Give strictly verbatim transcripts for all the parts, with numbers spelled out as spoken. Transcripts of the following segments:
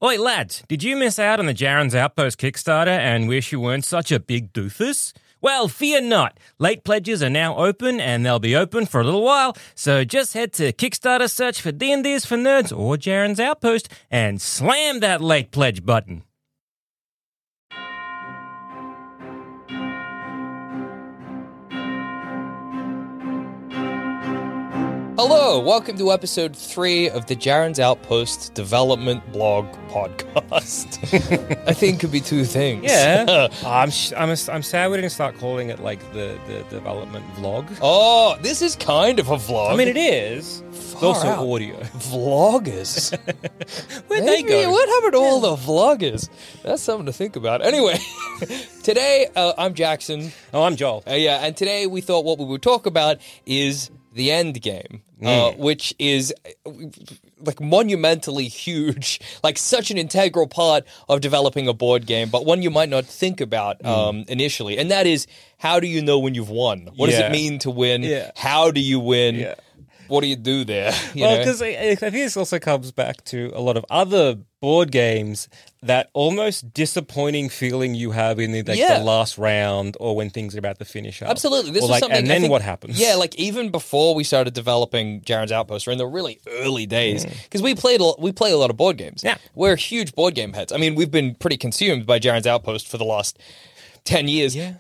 Oi, lads, did you miss out on the Jaren's Outpost Kickstarter and wish you weren't such a big doofus? Well, fear not. Late pledges are now open, and they'll be open for a little while, so just head to Kickstarter search for D and D's for Nerds or Jaren's Outpost and slam that late pledge button. Hello, welcome to episode three of the Jaren's Outpost Development Blog Podcast. I think it could be two things. Yeah. I'm, sh- I'm, a, I'm sad we didn't start calling it like the, the development vlog. Oh, this is kind of a vlog. I mean, it is. It's also out. audio. Vloggers. Where'd they Maybe- go? What happened to all the vloggers? That's something to think about. Anyway, today uh, I'm Jackson. Oh, I'm Joel. Uh, yeah, and today we thought what we would talk about is the end game, uh, Mm. which is uh, like monumentally huge, like such an integral part of developing a board game, but one you might not think about um, initially. And that is, how do you know when you've won? What does Yeah. it mean to win? Yeah. How do you win? Yeah. What do you do there? You Well, know? because I, I think this also comes back to a lot of other board games, that almost disappointing feeling you have in the, like, Yeah. the last round or when things are about to finish up. Absolutely. This Or was like, something. and I then think- what happens? Yeah, like even before we started developing Jaren's Outpost, or in the really early days, because we played a, we play a lot of board games. Yeah. We're huge board game heads. I mean, we've been pretty consumed by Jaren's Outpost for the last ten years. Yeah.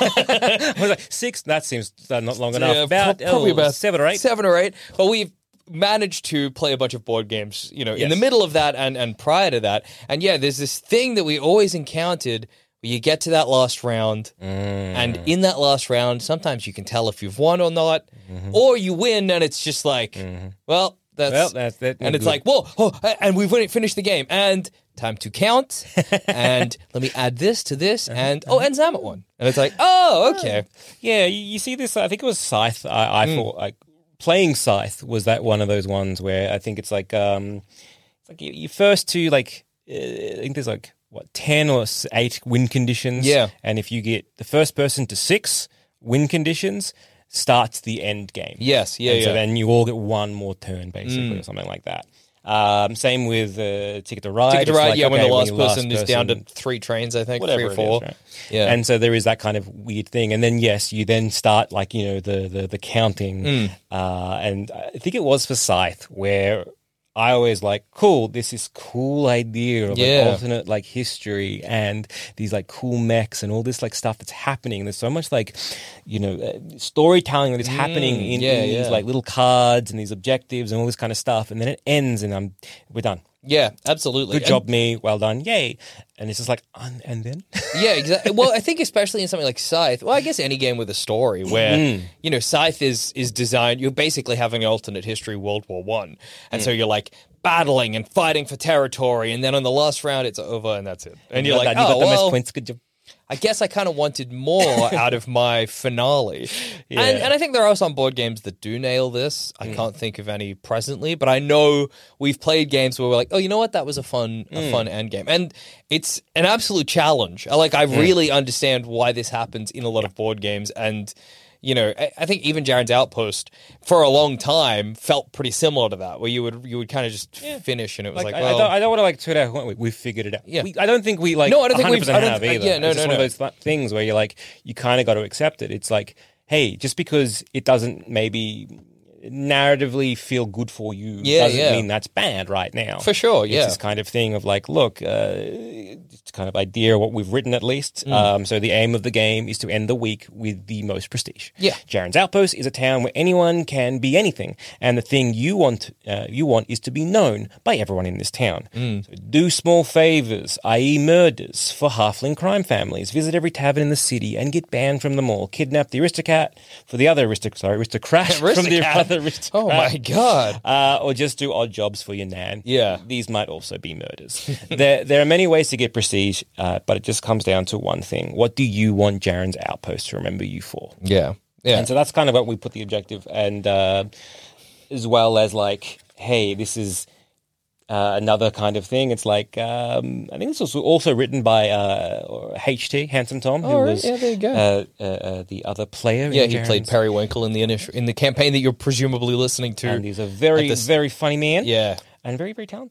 I was like, six, that seems uh, not long enough. Yeah, about, pro- probably oh, about seven or eight. Seven or eight. But we've managed to play a bunch of board games, you know, in Yes. the middle of that and, and prior to that. And yeah, there's this thing that we always encountered where you get to that last round, Mm. and in that last round, sometimes you can tell if you've won or not, or you win, and it's just like, well, that's, Well, that's that. and it's like, whoa, oh, and we've finished the game, and time to count, and let me add this to this, and oh, and Zamet won, and it's like, oh, okay, yeah, you, you see this, I think it was Scythe. I, I thought, like, playing Scythe was that one of those ones where I think it's like, um, it's like you, you first to, like, uh, I think there's like, what, ten or s- eight win conditions. Yeah. And if you get the first person to six win conditions, starts the end game. yes, yeah, and yeah. so then you all get one more turn, basically, or something like that. Um, same with uh, Ticket to Ride. Ticket to It's Ride, like, yeah, when okay, the last your person is down to person- three trains, I think, whatever three or it four. is, right? Yeah. And so there is that kind of weird thing. And then, yes, you then start, like, you know, the the, the counting. Mm. Uh, and I think it was for Scythe where I always like, cool, this is cool idea of Yeah. like alternate like history and these like cool mechs and all this like stuff that's happening. There's so much like, you know, uh, storytelling that is happening in, yeah, in these yeah. like little cards and these objectives and all this kind of stuff. And then it ends and I'm, we're done. Yeah, absolutely. Good And- job, me. Well done. Yay. And it's just like, and, and then? Yeah, exactly. Well, I think especially in something like Scythe, well, I guess any game with a story where, Mm. you know, Scythe is is designed, you're basically having an alternate history World War One. And Mm. so you're like battling and fighting for territory, and then on the last round it's over and that's it. And you're You got like, that. You got oh, the most well, points. Good job. I guess I kind of wanted more out of my finale. Yeah. And, and I think there are some board games that do nail this. I can't think of any presently, but I know we've played games where we're like, oh, you know what? That was a fun, a fun end game. And it's an absolute challenge. I- Like, I really understand why this happens in a lot of board games. And, you know, I, I think even Jaren's Outpost for a long time felt pretty similar to that, where you would you would kind of just finish and it was Like, like, I, well, I don't, I don't want to like tweet out. We, we've figured it out. Yeah. We, I don't think we like. No, I don't think we've- one hundred percent I don't- have uh, either. yeah, no, it's just no, one no. of those th- things where you're like, you kind of got to accept it. It's like, hey, just because it doesn't maybe narratively feel good for you Yeah, doesn't yeah. mean that's bad right now. For sure, yeah. It's this kind of thing of like, look, uh, it's kind of idea of what we've written at least. Mm. Um, so the aim of the game is to end the week with the most prestige. Yeah. Jaren's Outpost is a town where anyone can be anything, and the thing you want uh, you want is to be known by everyone in this town. Mm. So do small favors, that is murders, for halfling crime families. Visit every tavern in the city and get banned from them all. Kidnap the aristocrat for the other aristoc sorry aristocrat from the Aristocrat. other aristocrat. oh my God. Uh, or just do odd jobs for your nan. Yeah. These might also be murders. there, there are many ways to get prestige, uh, but it just comes down to one thing. What do you want Jaren's Outpost to remember you for? Yeah. Yeah. And so that's kind of what we put the objective, and uh, as well as like, hey, this is uh, another kind of thing. It's like, um, I think this was also written by uh, H T, Handsome Tom, who Oh, right. was Yeah, there you go. Uh, uh, uh, the other player. Yeah, in he played Jaren's- Periwinkle in the initial in the campaign that you're presumably listening to. And he's a very, At this- very funny man. Yeah. And very, very talented.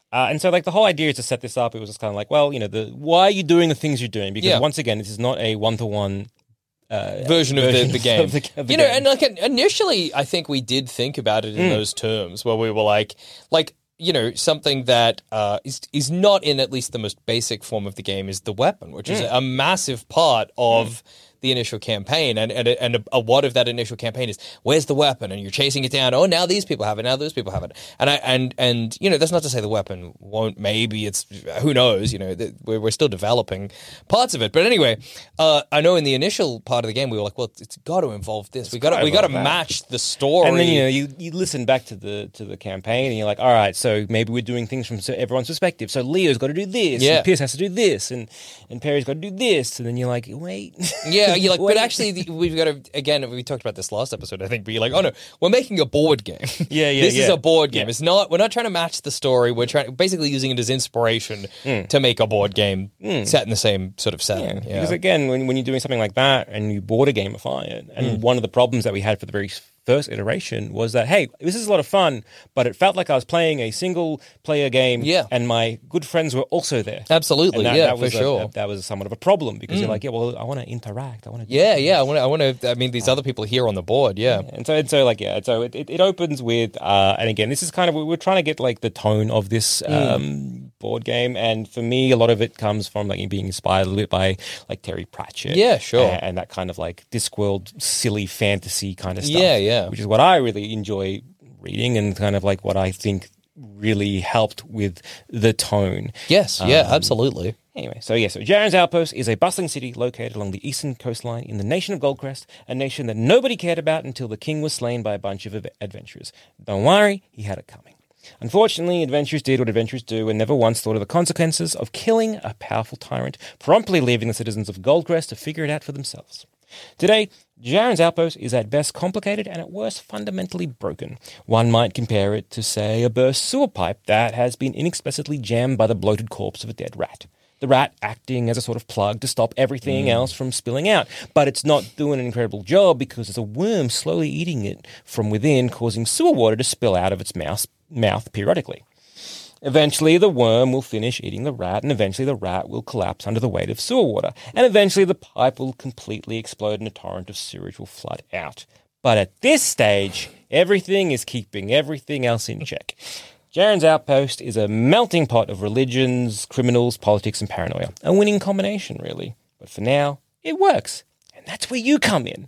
Uh, and so, like, the whole idea is to set this up. It was just kind of like, well, you know, the why are you doing the things you're doing? Because, Yeah. once again, this is not a one-to-one uh, version of the, the game. of the- of the you know, game. and like initially, I think we did think about it in Mm. those terms, where we were like, like you know, something that uh, is is not in at least the most basic form of the game is the weapon, which is Mm. a massive part of. The initial campaign, and and and a, a lot of that initial campaign is where's the weapon, and you're chasing it down. Oh, now these people have it, now those people have it, and I and and you know that's not to say the weapon won't. Maybe it's who knows. You know that we're we're still developing parts of it, but anyway, uh, I know in the initial part of the game we were like, well, it's, it's got to involve this. we got to we got to match the story. And then you know you, you listen back to the to the campaign and you're like, all right, so maybe we're doing things from everyone's perspective. So Leo's got to do this, Yeah. and Pierce has to do this, and and Perry's got to do this, and then you're like, wait, Yeah, you're like, Wait. but actually, the, we've got to, again, we talked about this last episode, I think, but you're like, oh no, we're making a board game. Yeah, yeah, This is yeah. a board game. Yeah. It's not, we're not trying to match the story. We're trying, basically using it as inspiration to make a board game set in the same sort of setting. Yeah. Because again, when, when you're doing something like that and you board a gamify it, and Mm. one of the problems that we had for the very first iteration was that, hey, this is a lot of fun, but it felt like I was playing a single player game Yeah. and my good friends were also there. Absolutely, And that, yeah, that was for a- sure. that, that was somewhat of a problem because you're like, yeah, well, I want to interact. I want to Yeah, yeah. I want to, I want to, I mean, these other people are here on the board. Yeah. And so, and so, like, yeah, so it, it, it opens with, uh, and again, this is kind of, we're trying to get, like, the tone of this um, board game, and for me, a lot of it comes from, like, being inspired a little bit by, like, Terry Pratchett. Yeah, sure. And, and that kind of, like, Discworld, silly fantasy kind of stuff. Yeah, yeah. Which is what I really enjoy reading and kind of, like, what I think really helped with the tone. Yes, yeah, Um, absolutely. Anyway, so yeah, so Jaren's Outpost is a bustling city located along the eastern coastline in the nation of Goldcrest, a nation that nobody cared about until the king was slain by a bunch of ad- adventurers. Don't worry, he had it coming. Unfortunately, adventurers did what adventurers do and never once thought of the consequences of killing a powerful tyrant, promptly leaving the citizens of Goldcrest to figure it out for themselves. Today, Jaren's Outpost is at best complicated and at worst fundamentally broken. One might compare it to, say, a burst sewer pipe that has been inexplicably jammed by the bloated corpse of a dead rat. The rat acting as a sort of plug to stop everything else from spilling out. But it's not doing an incredible job because there's a worm slowly eating it from within, causing sewer water to spill out of its mouth, mouth periodically. Eventually, the worm will finish eating the rat, and eventually the rat will collapse under the weight of sewer water, and eventually the pipe will completely explode and a torrent of sewage will flood out. But at this stage, everything is keeping everything else in check. Jaren's Outpost is a melting pot of religions, criminals, politics, and paranoia. A winning combination, really. But for now, it works. And that's where you come in.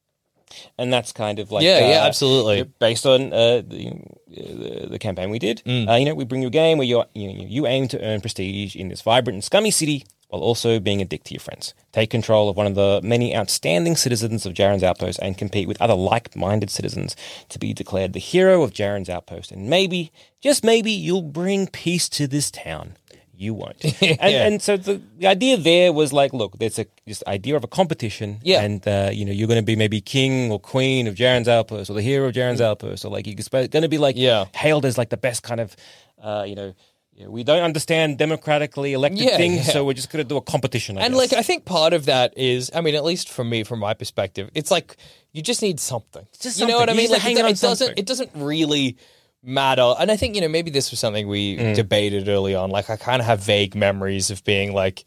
And that's kind of like... Yeah, uh, yeah, absolutely. Based on uh, the, uh, the campaign we did. Mm. Uh, you know, we bring you a game where you're, you, you aim to earn prestige in this vibrant and scummy city while also being a dick to your friends. Take control of one of the many outstanding citizens of Jaren's Outpost and compete with other like-minded citizens to be declared the hero of Jaren's Outpost. And maybe, just maybe, you'll bring peace to this town. You won't. and, and so the, the idea there was like, look, there's a this idea of a competition, Yeah. and uh, you know you're going to be maybe king or queen of Jaren's Outpost or the hero of Jaren's Outpost, or like you're going to be like Yeah. hailed as like the best kind of, uh, you know. Yeah, we don't understand democratically elected Yeah, things, yeah. so we're just going to do a competition. I And guess. like, I think part of that is, I mean, at least for me, from my perspective, it's like you just need something. just You know what I something. You mean? just Like, hang it, on it doesn't. something. It doesn't really matter. And I think you know maybe this was something we Mm. debated early on. Like, I kind of have vague memories of being like.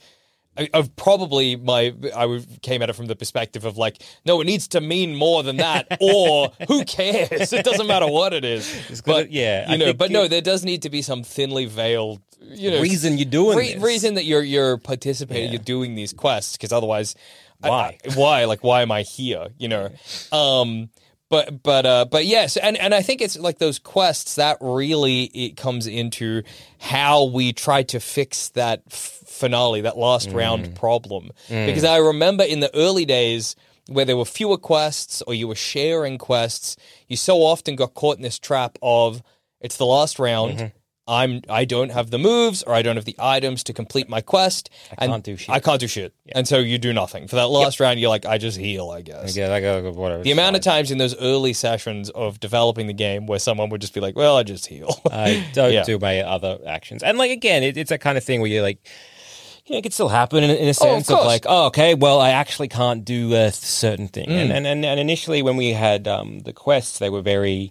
Of probably my, I would- came at it from the perspective of like, no, it needs to mean more than that, or who cares? It doesn't matter what it is. gotta- But yeah, I you know, think but no, it- there does need to be some thinly veiled, you know, reason you're doing re- this. reason that you're you're participating, Yeah. you're doing these quests, because otherwise, I- Why? I- why? Like, why am I here? You know, um, but but uh, but yes, and and I think it's like those quests that really it comes into how we try to fix that f- finale, that last round problem, because I remember in the early days where there were fewer quests or you were sharing quests, you so often got caught in this trap of it's the last round. I'm I don't have the moves or I don't have the items to complete my quest. I and can't do shit. I can't do shit. And so you do nothing. For that last round, you're like, I just heal, I guess. yeah, like uh, whatever. The amount of times in those early sessions of developing the game where someone would just be like, well, I just heal. I don't Yeah. do my other actions, and like again, it, it's that kind of thing where you're like. You know, it could still happen in, in a sense of, course. like, oh, okay, well, I actually can't do a certain thing. Mm. And, and and and initially, when we had um, the quests, they were very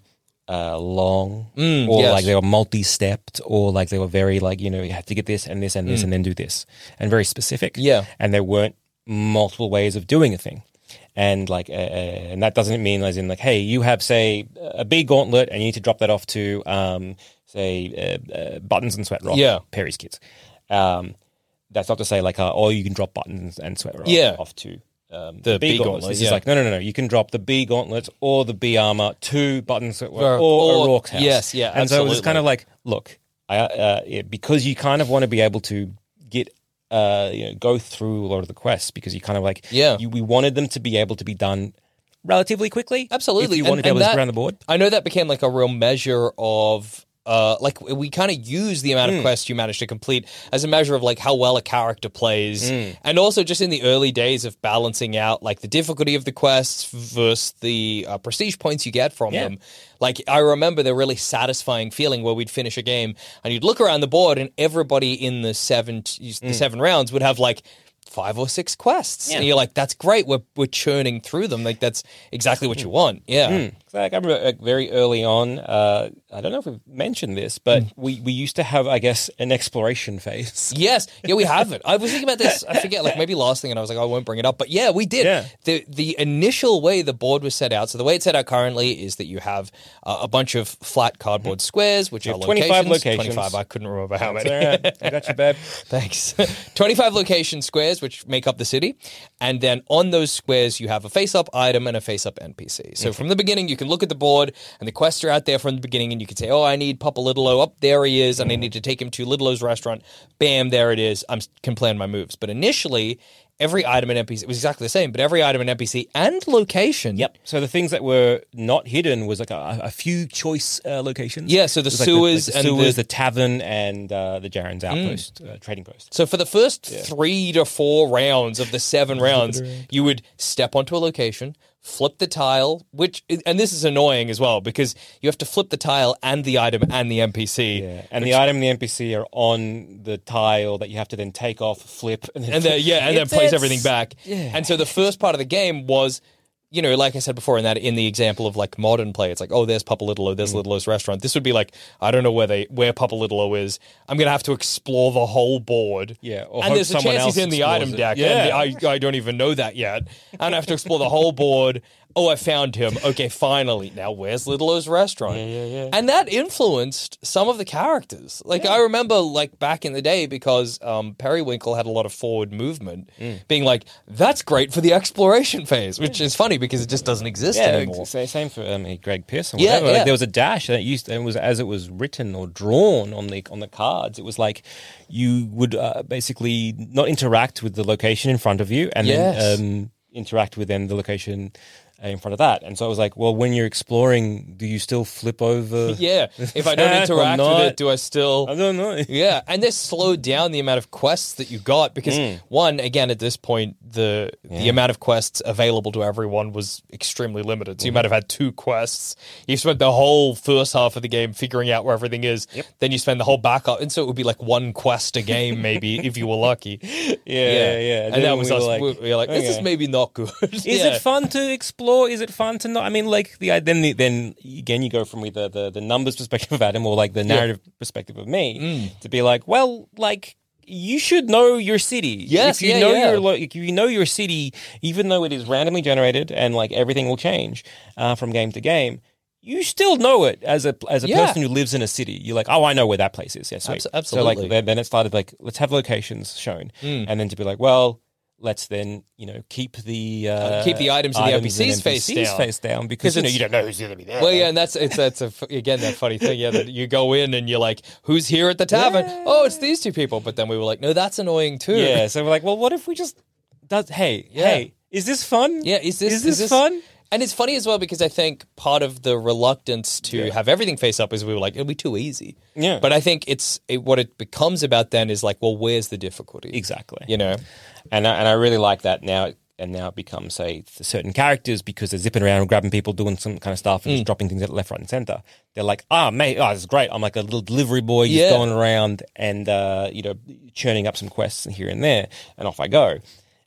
uh, long, Mm, or yes. like they were multi-stepped, or like they were very like, you know, you have to get this and this and this Mm. and then do this, and very specific. Yeah. And there weren't multiple ways of doing a thing. And like, uh, and that doesn't mean as in like, hey, you have say a B gauntlet and you need to drop that off to um, say uh, uh, Buttons and Sweat Rock, Yeah. Perry's kids. Um, that's not to say like, uh, oh, you can drop Buttons and Sweat Rock Yeah. off to um, The the, B B gauntlets. gauntlet, This yeah. is like, no, no, no, no. You can drop the B gauntlets or the B armor to Buttons Sweat Rock Or- or, or- a Rourke's house. yes, yeah, And so it was absolutely. kind of like, look, I, uh, yeah, because you kind of want to be able to get. Uh, you know, go through a lot of the quests because you kind of like, Yeah. you, we wanted them to be able to be done relatively quickly. Absolutely. If you And- wanted to be able and to that- get around the board. I know that became like a real measure of uh like we kind of use the amount of quests you manage to complete as a measure of like how well a character plays, and also just in the early days of balancing out like the difficulty of the quests versus the uh, prestige points you get from Yeah. them. Like I remember the really satisfying feeling where we'd finish a game and you'd look around the board and everybody in the seven the seven rounds would have like five or six quests, Yeah. and you're like, "That's great. We're we're churning through them. Like that's exactly what you want." Yeah. So, like, I remember like, very early on, uh, I don't know if we've mentioned this, but Hmm. we, we used to have, I guess, an exploration phase. Yes, yeah, we have it. I was thinking about this. I forget, like maybe last thing, and I was like, I won't bring it up. But yeah, we did. Yeah. The the initial way the board was set out. So the way it's set out currently is that you have uh, a bunch of flat cardboard squares, which You are have twenty-five locations. Twenty-five. I couldn't remember how many. All right. I got you, babe. Thanks. twenty-five location squares, which make up the city. And then on those squares, you have a face-up item and a face-up N P C. So from the beginning, you can look at the board, and the quests are out there from the beginning, and you can say, oh, I need Papa Little-O. Up there he is, and I need to take him to Little-O's restaurant. Bam, there it is. I can plan my moves. But initially, every item in N P C, it was exactly the same, but every item in N P C and location. Yep. So the things that were not hidden was like a, a few choice uh, locations. Yeah, so the It was like sewers the, like and the sewers, the- the tavern, and uh, the Jaren's outpost, uh, trading post. So for the first three to four rounds of the seven rounds, you would step onto a location, flip the tile, which and this is annoying as well because you have to flip the tile and the item and the N P C. Yeah. And the item and the N P C are on the tile that you have to then take off, flip, and then, And then yeah, and then It's- place it's- everything back. Yeah. And so the first part of the game was, you know, like I said before, in that in the example of like modern play, it's like, oh, there's Papa Little-O, there's Little-O's restaurant. This would be like, I don't know where they where Papa Little-O is. I'm gonna have to explore the whole board. Yeah, or and hope there's a someone chance he's else in the explores item it. deck, Yeah. and I I don't even know that yet. And I have to explore the whole board. Oh, I found him. Okay, finally. Now, where's Little-O's restaurant? Yeah, yeah, yeah. And that influenced some of the characters. Like, I remember, like, back in the day, because um, Periwinkle had a lot of forward movement, Mm. being like, that's great for the exploration phase, which is funny because it just doesn't exist Yeah, anymore. ex- same for um, Greg Pierce or Yeah, whatever. yeah. Like, there was a dash that used, and it was as it was written or drawn on the on the cards. It was like you would uh, basically not interact with the location in front of you, and Yes. then um, interact with then the location uh, in front of that. And so I was like, well, when you're exploring, do you still flip over? Yeah. If I don't Or interact with not? it, do I still... I don't know. Yeah, and this slowed down the amount of quests that you got because one, again, at this point, the the amount of quests available to everyone was extremely limited. So you might have had two quests. You spent the whole first half of the game figuring out where everything is. Then you spend the whole backup, and so it would be like one quest a game, maybe if you were lucky. Yeah, yeah. yeah. And, then that was we us. were like, we were like, this is okay. maybe not good. Is it fun to explore? Is it fun to not? I mean, like the then the, then again you go from either the the numbers perspective of Adam or like the narrative perspective of me Mm. to be like, well, like you should know your city. Yes, if you yeah, know yeah. your lo- if you know your city, even though it is randomly generated and like everything will change uh, from game to game. You still know it as a as a Yeah. person who lives in a city. You're like, oh, I know where that place is. Yeah, sweet. Abs- So like absolutely. then, then it started like let's have locations shown, Mm. and then to be like, well, let's then you know keep the uh, keep the items and the N P Cs face down. face down because you know it's- you don't know who's going to be there. Well, yeah, and that's it's that's a f- again that funny thing. Yeah, that you go in and you're like, "Who's here at the tavern?" Oh, it's these two people. But then we were like, "No, that's annoying too." yeah. So we're like, well, what if we just does? Hey, Yeah. hey, is this fun? yeah. Is this is this, fun? And it's funny as well because I think part of the reluctance to Yeah. have everything face up is we were like, it'll be too easy. Yeah. But I think it's it, what it becomes about then is like, well, where's the difficulty? Exactly. You know. And I, and I really like that now. And now it becomes, say, certain characters because they're zipping around, grabbing people, doing some kind of stuff, and Mm. just dropping things at left, right, and center. They're like, ah, mate, oh, this is great. I'm like a little delivery boy just Yeah. going around and, uh, you know, churning up some quests here and there, and off I go.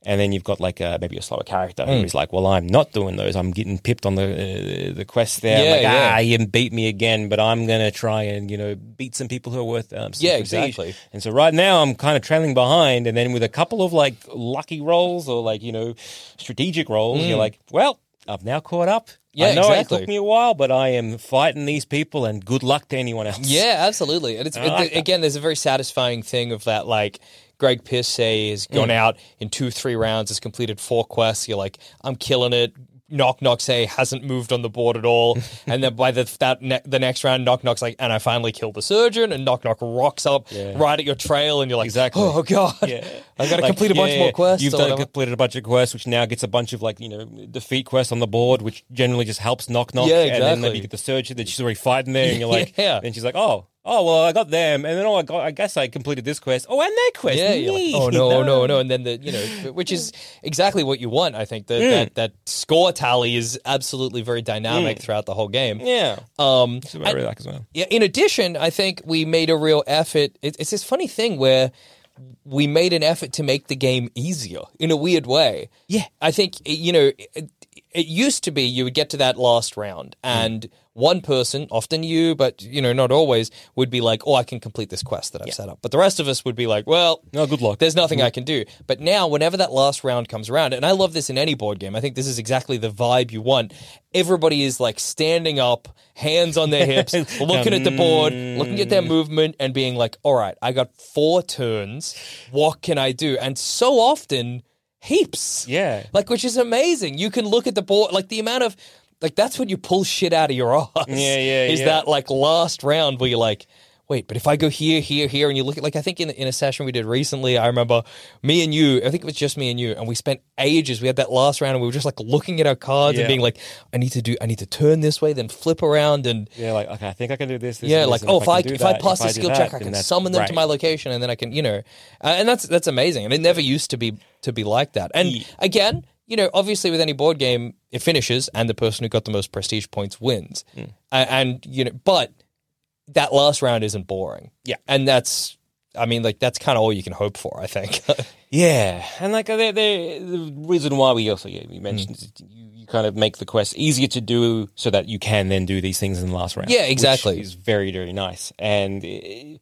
And then you've got like a, maybe a slower character mm. who's like, well, I'm not doing those. I'm getting pipped on the uh, the quest there. Yeah, I'm like, yeah. ah, you beat me again, but I'm going to try and, you know, beat some people who are worth um, some Yeah, prestige. exactly. And so right now I'm kind of trailing behind. And then with a couple of like lucky rolls or like, you know, strategic rolls, mm. you're like, well, I've now caught up. Yeah, I know exactly. it took me a while, but I am fighting these people, and good luck to anyone else. Yeah, absolutely. And it's I like it, again, there's a very satisfying thing of that, like Greg Pierce has gone Mm. out in two, three rounds, has completed four quests. You're like, I'm killing it. Knock Knock say hasn't moved on the board at all, and then by the that ne- the next round, Knock Knock's like, and I finally killed the surgeon, and Knock Knock rocks up Yeah. right at your trail, and you're like, Exactly. oh god, Yeah. I got to Like, complete a bunch yeah, more quests. You've or done, whatever. completed a bunch of quests, which now gets a bunch of like you know defeat quests on the board, which generally just helps Knock Knock. Yeah, And then exactly. maybe you get the surgeon that she's already fighting there, and you're like, Yeah. then she's like, oh. Oh well, I got them, and then oh, I got. I guess I completed this quest. Oh, and that quest. Yeah, you're like, Me. oh no, oh no, oh no, and then the you know, which is exactly what you want. I think that Mm. that, that score tally is absolutely very dynamic Mm. throughout the whole game. Yeah, Um, that's what I really like as well. yeah, in addition, I think we made a real effort. It, it's this funny thing where we made an effort to make the game easier in a weird way. Yeah. I think, you know, it, it used to be you would get to that last round and one person, often you, but, you know, not always, would be like, oh, I can complete this quest that I've set up. But the rest of us would be like, well, No, good luck. there's nothing I can do. But now, whenever that last round comes around, and I love this in any board game, I think this is exactly the vibe you want. Everybody is like standing up, hands on their hips, looking at the board, looking at their movement, and being like, all right, I got four turns. What can I do? And so often, heaps. Yeah. Like, which is amazing. You can look at the board, like the amount of, like, that's when you pull shit out of your ass. Yeah, yeah, Is yeah. that like last round where you're like, wait, but if I go here, here, here, and you look at, like, I think in, in a session we did recently, I remember me and you, I think it was just me and you, and we spent ages, we had that last round, and we were just, like, looking at our cards Yeah. and being like, I need to do, I need to turn this way, then flip around, and Yeah, like okay, I think I can do this. this yeah, and like, this, and oh, if I, can do if I that, pass if the do skill that, check, I then can that's- summon them to right. my location, and then I can, you know, uh, and that's that's amazing. And it never used to be to be like that. And Yeah. again, you know, obviously with any board game, it finishes, and the person who got the most prestige points wins. Hmm. A- and you know, but that last round isn't boring. Yeah. and that's, I mean, like that's kind of all you can hope for, I think. Yeah, and like they they the reason why we also yeah we mentioned Mm. is you, you kind of make the quest easier to do so that you can then do these things in the last round. Yeah, exactly. Which is very very nice. And uh,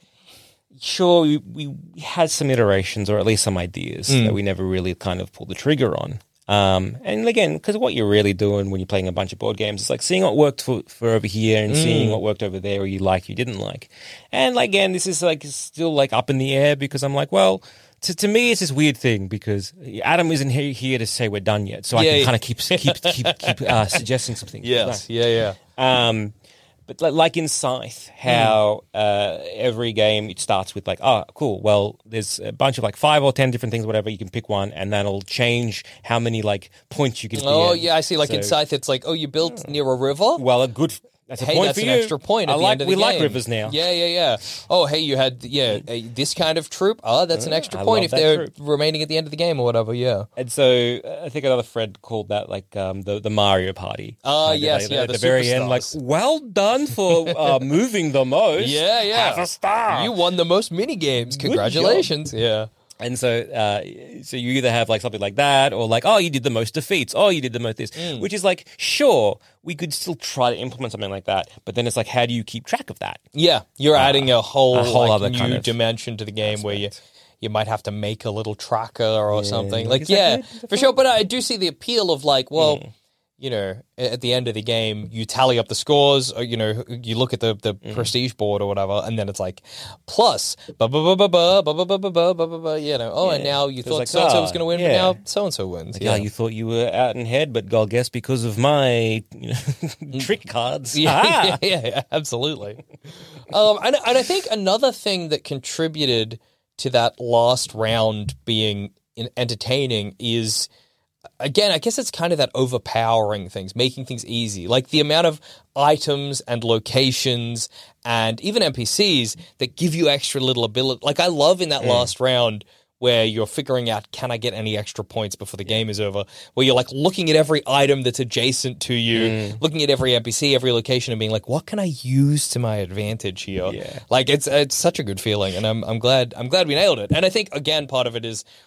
sure, we, we had some iterations or at least some ideas Mm. that we never really kind of pulled the trigger on. Um, and again, because what you're really doing when you're playing a bunch of board games is like seeing what worked for, for over here and Mm. seeing what worked over there, or you like, you didn't like. And like, again, this is like still like up in the air because I'm like, well, to, to me, it's this weird thing because Adam isn't here, here to say we're done yet, so I Yeah, can yeah. kind of keep keep keep keep uh, suggesting some things. yeah, yeah. Um, but like, like in Scythe, how uh, every game it starts with like, oh, cool. Well, there's a bunch of like five or ten different things, whatever. You can pick one, and that'll change how many like points you get. At the Oh end. yeah, I see. Like in So- Scythe, it's like, oh, you built near a river. Well, a good. That's a Hey, point that's for an you. extra point at I the like. end of the we game. like rivers now. Yeah, yeah, yeah. Oh, hey, you had yeah a, this kind of troop. Oh, that's an Yeah, extra I point love if that they're troop. remaining at the end of the game or whatever. Yeah. And so uh, I think another friend called that like um, the the Mario Party. Ah, Kind of, yes, like, yeah, At the the, very end, like, superstars. well done for uh, moving the most. Yeah, yeah. Have a star. You won the most mini games. job. Congratulations. Yeah. And so, uh, so you either have like something like that, or like, oh, you did the most defeats. Oh, you did the most this, Mm. which is like, sure, we could still try to implement something like that, but then it's like, how do you keep track of that? Yeah, you're adding a whole, a whole like, other new kind of dimension to the game where you you might have to make a little tracker or something. like, Like, is that yeah, good? Is that for sure. But I do see the appeal of like, well, Mm. you know, at the end of the game, you tally up the scores, or you know, you look at the the Mm. prestige board or whatever, and then it's like plus, ba ba ba ba ba ba ba ba ba ba ba ba ba. You know, oh, and Yeah. now you It's thought like, so and so was ah, going to win, but yeah. now so and so wins. Like, yeah. you thought you were out in head, but God, guess because of my you know, trick cards. Yeah, Ah! yeah, yeah, yeah, absolutely. um, and, and I think another thing that contributed to that last round being in- entertaining is, again, I guess it's kind of that overpowering things, making things easy. Like the amount of items and locations and even N P Cs that give you extra little ability. Like I love in that last round where you're figuring out, can I get any extra points before the game is over? Where you're like looking at every item that's adjacent to you, looking at every N P C, every location, and being like, what can I use to my advantage here? Yeah. Like it's it's such a good feeling, and I'm I'm glad I'm glad we nailed it. And I think again, part of it is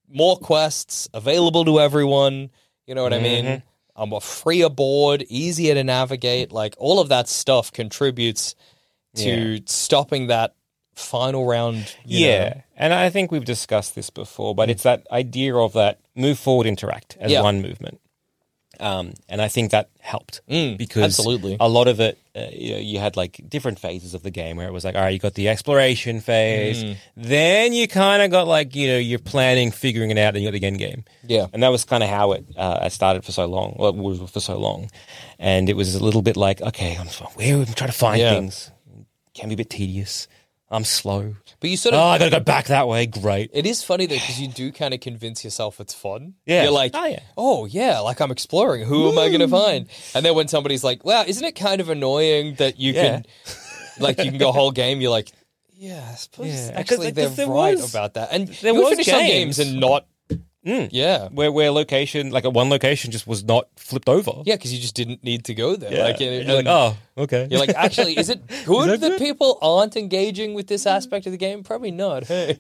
more quests available to everyone. You know what Mm-hmm. I mean? I'm a freer board, easier to navigate. Like all of that stuff contributes to Yeah. stopping that final round. You Yeah, know. and I think we've discussed this before, but it's that idea of that move forward, interact as Yeah. one movement. Um, and I think that helped Mm, because absolutely. a lot of it, uh, you know, you had like different phases of the game where it was like, all right, you got the exploration phase, Mm. then you kind of got like, you know, you're planning, figuring it out, then you got the end game. Yeah. And that was kind of how it uh, started for so long, well, it was for so long. And it was a little bit like, okay, I'm, where I'm trying to find Yeah. things. Can be a bit tedious. I'm slow. But you sort of. Oh, I got to go back that way. Great. It is funny though because you do kind of convince yourself it's fun. Yeah. You're like, Oh, yeah. oh yeah, like I'm exploring. Who am I going to find? And then when somebody's like, wow, isn't it kind of annoying that you Yeah. can, like, you can go a whole game? You're like, yeah, I suppose Yeah. actually 'Cause they're there right was- about that. And there you was finish some games games. and not, Mm. yeah. Where where location, like a one location just was not flipped over. Yeah, because you just didn't need to go there. Yeah. Like, You're and- like, oh, okay. You're like, actually, is it good that that, good? people aren't engaging with this aspect of the game? Probably not. Hey.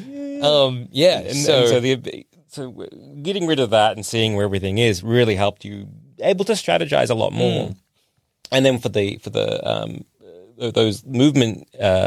Um, yeah. and so, and so the so getting rid of that and seeing where everything is really helped you able to strategize a lot more. Mm. And then for the for the um uh, those movement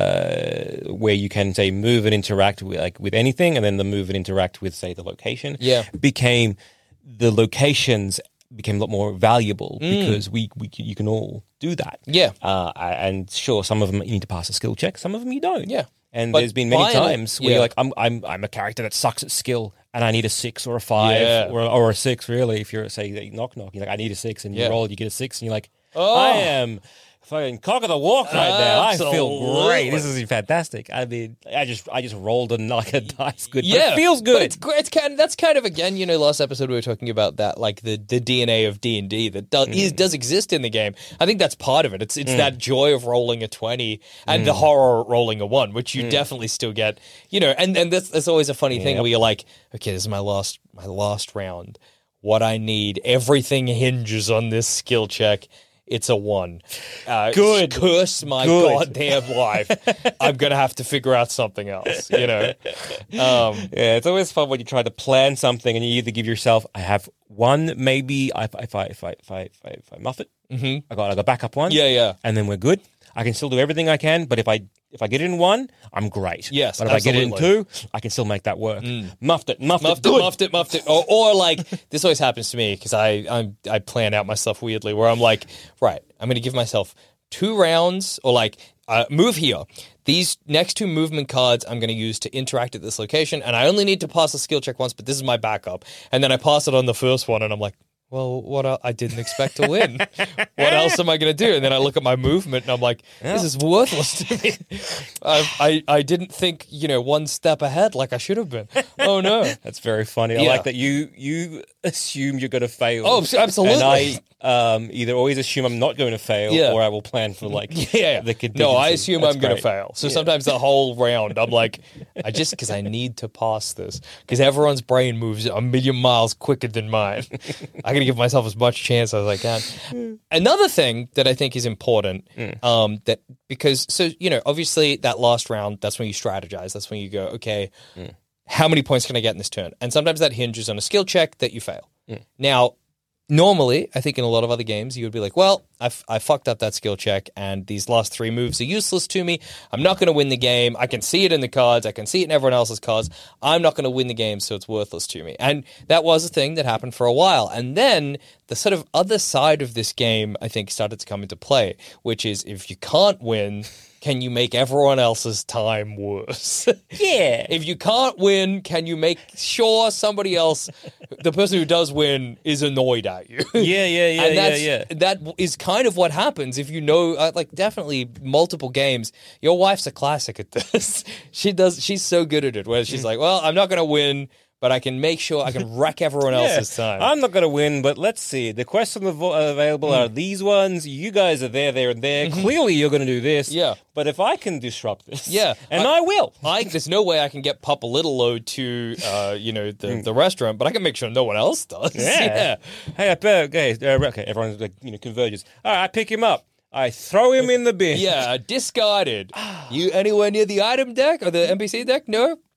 uh where you can say move and interact with like with anything, and then the move and interact with say the location, Yeah. became the locations became a lot more valuable Mm. because we, we c- you can all do that. Yeah. Uh, and sure, some of them you need to pass a skill check, some of them you don't. Yeah. And But there's been many by and- times where yeah. you're like, I'm I'm I'm a character that sucks at skill, and I need a six or a five Yeah. or or a six. Really, if you're say like, knock knock, you're like, I need a six, and you Yeah. roll, you get a six, and you're like, Oh. I am fucking cock of the walk right now. I feel Absolutely. great. This is fantastic. I mean, I just I just rolled a like a dice good. Yeah, but it feels But good. it's, gr- it's kind. That's kind of again, you know, last episode we were talking about that, like the, the D N A of D and D that does, is, does exist in the game. I think that's part of it. It's it's that joy of rolling a twenty and the horror of rolling a one, which you definitely still get. You know, and and that's, that's always a funny thing Yep. where you're like, okay, this is my last my last round. What I need, everything hinges on this skill check. It's a one. Uh, Good. Curse my Good. goddamn life. I'm going to have to figure out something else, you know? Um, Yeah, it's always fun when you try to plan something and you either give yourself, I have one, maybe if I if I if I if I if I, if I muff it, mm-hmm. I got I got backup one, Yeah, yeah. and then we're good. I can still do everything I can, but if I if I get it in one, I'm great. Yes, but if I get it in absolutely. two, I can still make that work. Muffed it, muffed, muffed it, it, good. muffed it, muffed it. Or, or like, this always happens to me because I I'm, I plan out my stuff weirdly where I'm like, right, I'm going to give myself two rounds or like, uh, move here. These next two movement cards I'm going to use to interact at this location, and I only need to pass a skill check once, but this is my backup. And then I pass it on the first one, and I'm like, well, what el- I didn't expect to win. What else am I going to do? And then I look at my movement, and I'm like, this is worthless to me. I, I I didn't think, you know, one step ahead like I should have been. Oh no. That's very funny. I Yeah. like that you you assume you're going to fail. Oh, absolutely. And I um, either always assume I'm not going to fail, Yeah. or I will plan for like Yeah. the No, contingency. I assume That's I'm going to great. fail. So sometimes the whole round, I'm like, I just, because I need to pass this. Because everyone's brain moves a million miles quicker than mine. I got to give myself as much chance as I can. Another thing that I think is important, um, that because, so, you know, obviously that last round, that's when you strategize. That's when you go, okay, how many points can I get in this turn? And sometimes that hinges on a skill check that you fail. Now, normally, I think in a lot of other games, you would be like, well, I, f- I fucked up that skill check and these last three moves are useless to me. I'm not going to win the game. I can see it in the cards. I can see it in everyone else's cards. I'm not going to win the game, so it's worthless to me. And that was a thing that happened for a while. And then the sort of other side of this game, I think, started to come into play, which is if you can't win, can you make everyone else's time worse? Yeah. If you can't win, can you make sure somebody else, the person who does win, is annoyed at you? Yeah, yeah, yeah, and yeah, that's, yeah. That is kind of what happens if you know, uh, like, definitely multiple games. Your wife's a classic at this. she does. She's so good at it. Where Mm. she's like, "Well, I'm not going to win, but I can make sure I can wreck everyone else's time." I'm not going to win, but let's see. The questions avo- available Hmm. are these ones. You guys are there, there, and there. Clearly, you're going to do this. Mm-hmm. Yeah. But if I can disrupt this, Yeah. and I, I- will. I, there's no way I can get Papa Little Load to, uh, you know, the, Mm. the restaurant, but I can make sure no one else does. Yeah. Hey, I better, okay, uh, okay, everyone's like, you know, converges. All right, I pick him up. I throw him in the bin. Yeah, discarded. You anywhere near the item deck or the N P C deck? No.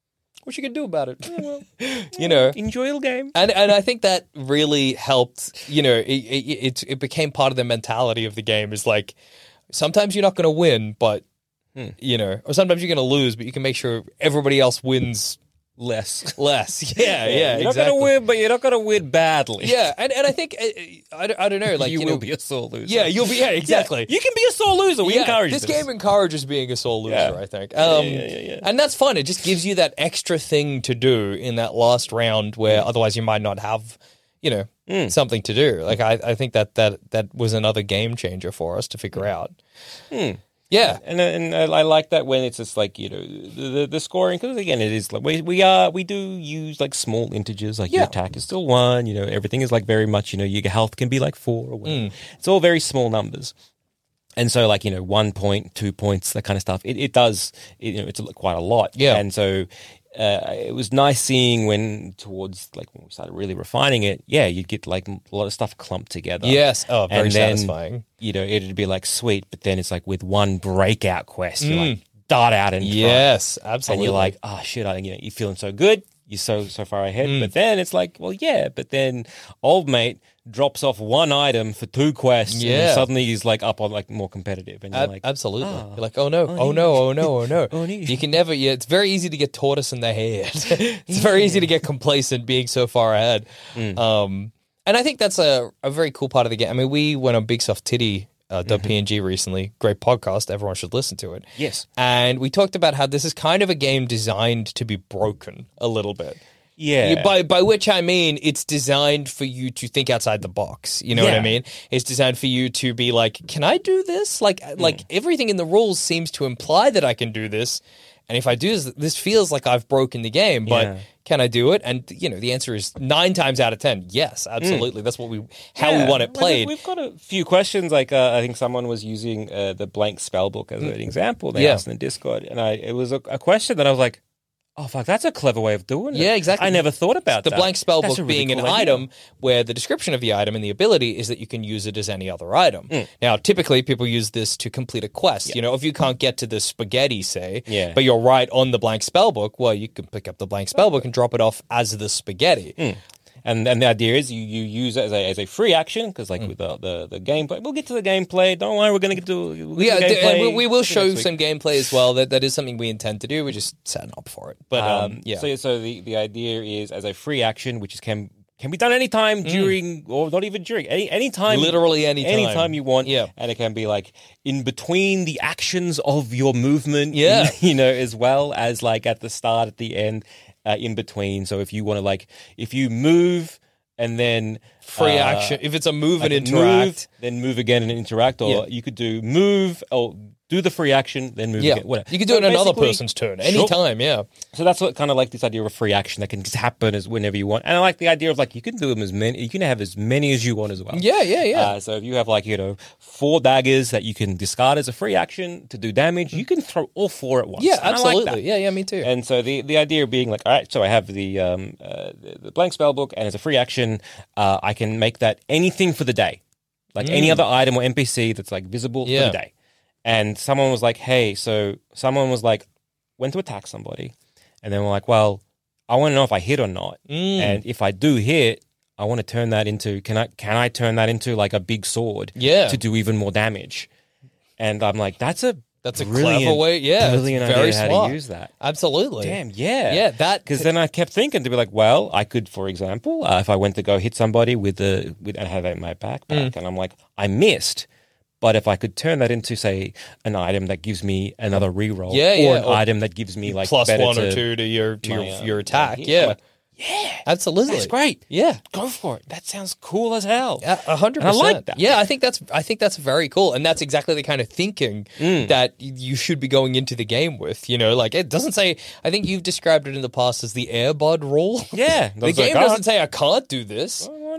what you can do about it? Well, you know, enjoy a little game. And and I think that really helped. You know, it it, it, it became part of the mentality of the game. Is like sometimes you're not going to win, but hmm. you know, or sometimes you're going to lose, but you can make sure everybody else wins. Less. Less. Yeah, yeah, yeah. You're exactly. not going to win, but you're not going to win badly. Yeah, and, and I think, I, I, I don't know, like, you, you will know, be a sore loser. Yeah, you'll be, yeah, exactly. Yeah, you can be a sore loser. We yeah, encourage this. this. This game encourages being a sore loser, yeah. I think. Um, yeah, yeah, yeah, yeah. And that's fun. It just gives you that extra thing to do in that last round where mm. otherwise you might not have, you know, mm. something to do. Like, I, I think that, that that was another game changer for us to figure out. Mm. Yeah, and and I like that when it's just like, you know, the the, the scoring, because again it is like we we are we do use like small integers, like yeah. your attack is still one, you know, everything is like very much, you know, your health can be like four or whatever. Mm. It's all very small numbers, and so like, you know, one point, two points, that kind of stuff. It it does it, you know, it's quite a lot. Yeah, and so. Uh, it was nice seeing when towards like when we started really refining it, yeah, you'd get like a lot of stuff clumped together. Yes, oh, very and then, satisfying. You know, it'd be like sweet, but then it's like with one breakout quest, you're mm. like dart out in front. Yes, absolutely. And you're like, oh shit, I, you know, you're feeling so good, you're so so far ahead, mm. but then it's like, well, yeah, but then old mate drops off one item for two quests, yeah. and suddenly he's like up on like more competitive, and you're Ab- like, absolutely, oh, you're like, oh no, oh, oh no, oh no, oh no. oh, you can never. Yeah, it's very easy to get tortoise in the head. It's very easy to get complacent being so far ahead. Mm. Um, and I think that's a a very cool part of the game. I mean, we went on Big Soft Titty. Uh, .png mm-hmm. recently, great podcast. Everyone should listen to it. Yes, and we talked about how this is kind of a game designed to be broken a little bit. Yeah. By by which I mean it's designed for you to think outside the box. You know yeah. what I mean? It's designed for you to be like, can I do this? Like mm. like everything in the rules seems to imply that I can do this. And if I do this, this feels like I've broken the game, but yeah. can I do it? And you know, the answer is nine times out of ten, yes, absolutely. Mm. That's what we how yeah. we want it played. We've got a few questions. Like uh, I think someone was using uh, the blank spellbook as mm. an example. They yeah. asked in the Discord, and I it was a, a question that I was like, oh, fuck, that's a clever way of doing it. Yeah, exactly. I never thought about the that. The blank spellbook really being cool an idea. item where the description of the item and the ability is that you can use it as any other item. Mm. Now, typically, people use this to complete a quest. Yep. You know, if you can't get to the spaghetti, say, yeah. but you're right on the blank spellbook, well, you can pick up the blank spellbook and drop it off as the spaghetti. Mm. And and the idea is you, you use it as a, as a free action, because like mm. with the, the the gameplay, we'll get to the gameplay. Don't worry, we're going to get to we'll yeah. get to the, we, we will show some gameplay as well. That that is something we intend to do. We're just setting up for it. But um, um, yeah. So so the, the idea is as a free action, which is can can be done anytime mm. during, or not even during, any any time, literally any time, anytime you want. Yeah, and it can be like in between the actions of your movement. Yeah, you know, as well as like at the start, at the end, uh, in between. So if you want to like, if you move. And then free uh, action. If it's a move like and interact, move, then move again and interact. Or yeah. you could do move or do the free action, then move yeah. again. Whatever. You could do so it another person's turn anytime. Sure. Yeah. So that's what kind of like this idea of a free action that can just happen as whenever you want. And I like the idea of like you can do them as many. You can have as many as you want as well. Yeah, yeah, yeah. Uh, so if you have like you know four daggers that you can discard as a free action to do damage, you can throw all four at once. Yeah, and absolutely. I like that. Yeah, yeah, me too. And so the the idea being like, all right, so I have the um uh, the, the blank spell book, and as a free action, uh, I can make that anything for the day, like mm. any other item or N P C that's like visible yeah. for the day. And someone was like, hey, so someone was like, went to attack somebody. And then we're like, well, I want to know if I hit or not. Mm. And if I do hit, I want to turn that into, can I can I turn that into like a big sword yeah. to do even more damage? And I'm like, that's a That's a clever way. Yeah, brilliant it's very idea how smart. to use that. Absolutely. Damn, yeah. Yeah, that... Because then I kept thinking to be like, well, I could, for example, uh, if I went to go hit somebody with the, with, and have it in my backpack, Mm. and I'm like, I missed. But if I could turn that into, say, an item that gives me another reroll, yeah, or yeah, an or item that gives me like plus better one to or two to your to my, your, uh, your attack, hit. yeah, like, yeah, absolutely, that's great. Yeah, go for it. That sounds cool as hell. A hundred And I percent. like that. Yeah, I think that's I think that's very cool, and that's exactly the kind of thinking Mm. that you should be going into the game with. You know, like it doesn't say. I think you've described it in the past as the Airbud rule. Yeah, the game like, doesn't say I can't do this. Well, why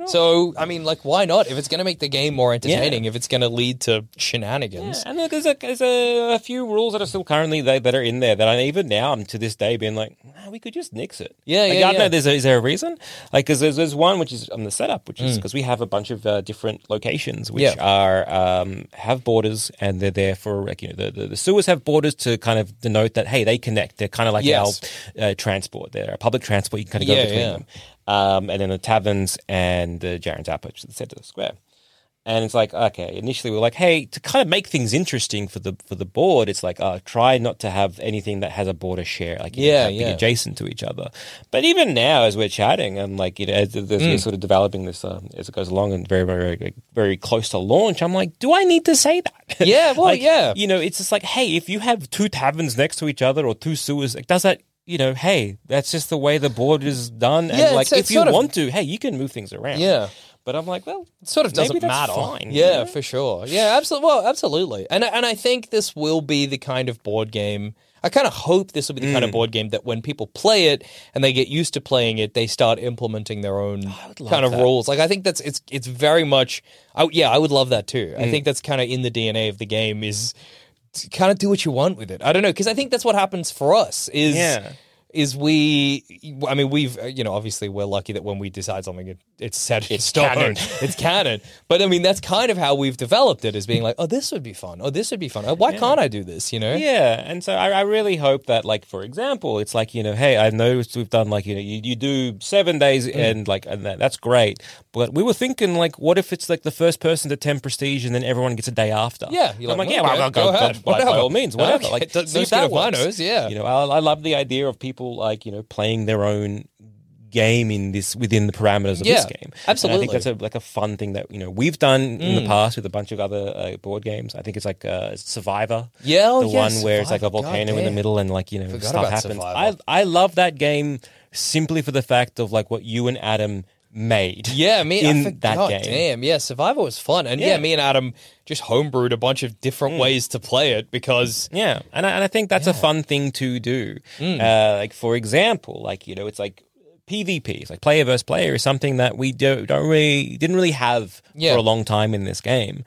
So, I mean, like, why not? If it's going to make the game more entertaining, yeah. if it's going to lead to shenanigans. Yeah, and look, there's, a, there's a, a few rules that are still currently there that are in there that I even now, I'm to this day being like, nah, we could just nix it. Yeah, like, yeah, I don't yeah. know, there's a, is there a reason? Like, because there's, there's one which is on the setup, which is because mm. we have a bunch of uh, different locations which yeah. are um, have borders, and they're there for, like, you know, the, the, the sewers have borders to kind of denote that, hey, they connect. They're kind of like yes. our uh, transport. They're public transport. You can kind of go yeah, between yeah. them. Um, and then the taverns and the Jaren's Outpost, which is the centre of the square. And it's like, okay, initially we were like, hey, to kind of make things interesting for the for the board, it's like, uh, try not to have anything that has a border share, like, you yeah, know, yeah. adjacent to each other. But even now, as we're chatting, and like, you know, as, as mm. we're sort of developing this um, as it goes along, and very, very, very, very close to launch, I'm like, do I need to say that? Yeah, well, like, yeah. You know, it's just like, hey, if you have two taverns next to each other or two sewers, like, does that, you know, hey, that's just the way the board is done. And yeah, like, it's, it's if you sort want of, to, hey, you can move things around. Yeah. But I'm like, well, it sort of doesn't matter. Fine, yeah, you know? for sure. Yeah, absolutely. Well, absolutely. And and I think this will be the kind of board game. I kind of hope this will be the mm. kind of board game that when people play it and they get used to playing it, they start implementing their own kind of that. rules. Like, I think that's it's it's very much. I, yeah, I would love that too. Mm. I think that's kind of in the D N A of the game, is to kind of do what you want with it. I don't know, because I think that's what happens for us. Is yeah. Is we, I mean, we've, you know, obviously we're lucky that when we decide something, it, it's set in it's stone. Canon. It's canon. But I mean, that's kind of how we've developed it, as being like, oh, this would be fun. Oh, this would be fun. Oh, why yeah. can't I do this, you know? Yeah. And so I, I really hope that, like, for example, it's like, you know, hey, I noticed we've done, like, you know, you, you do seven days mm. and, like, and that, that's great. But we were thinking, like, what if it's, like, the first person to ten prestige and then everyone gets a day after? Yeah. You're I'm like, like, yeah, well, well, go, go, ahead. go, by, by all means, whatever. Okay. Like, no see if skin that of my works. nose, yeah. You know, I, I love the idea of people, like, you know, playing their own game in this within the parameters of yeah, this game. Absolutely. And I think that's a, like a fun thing that, you know, we've done in mm. the past with a bunch of other uh, board games. I think it's like uh, Survivor. Yeah, oh, the yeah, one Survivor. where it's like a volcano God, in the middle and, like, you know, Forgot stuff happens. Survivor. I I love that game simply for the fact of, like, what you and Adam made. Yeah, me in I forgot, that game. Damn, yeah, Survivor was fun, and yeah. yeah, me and Adam just homebrewed a bunch of different mm. ways to play it because yeah, and I, and I think that's yeah. a fun thing to do. Mm. Uh, like, for example, like, you know, it's like PvP, it's like player versus player, is something that we do, don't really didn't really have yeah. for a long time in this game,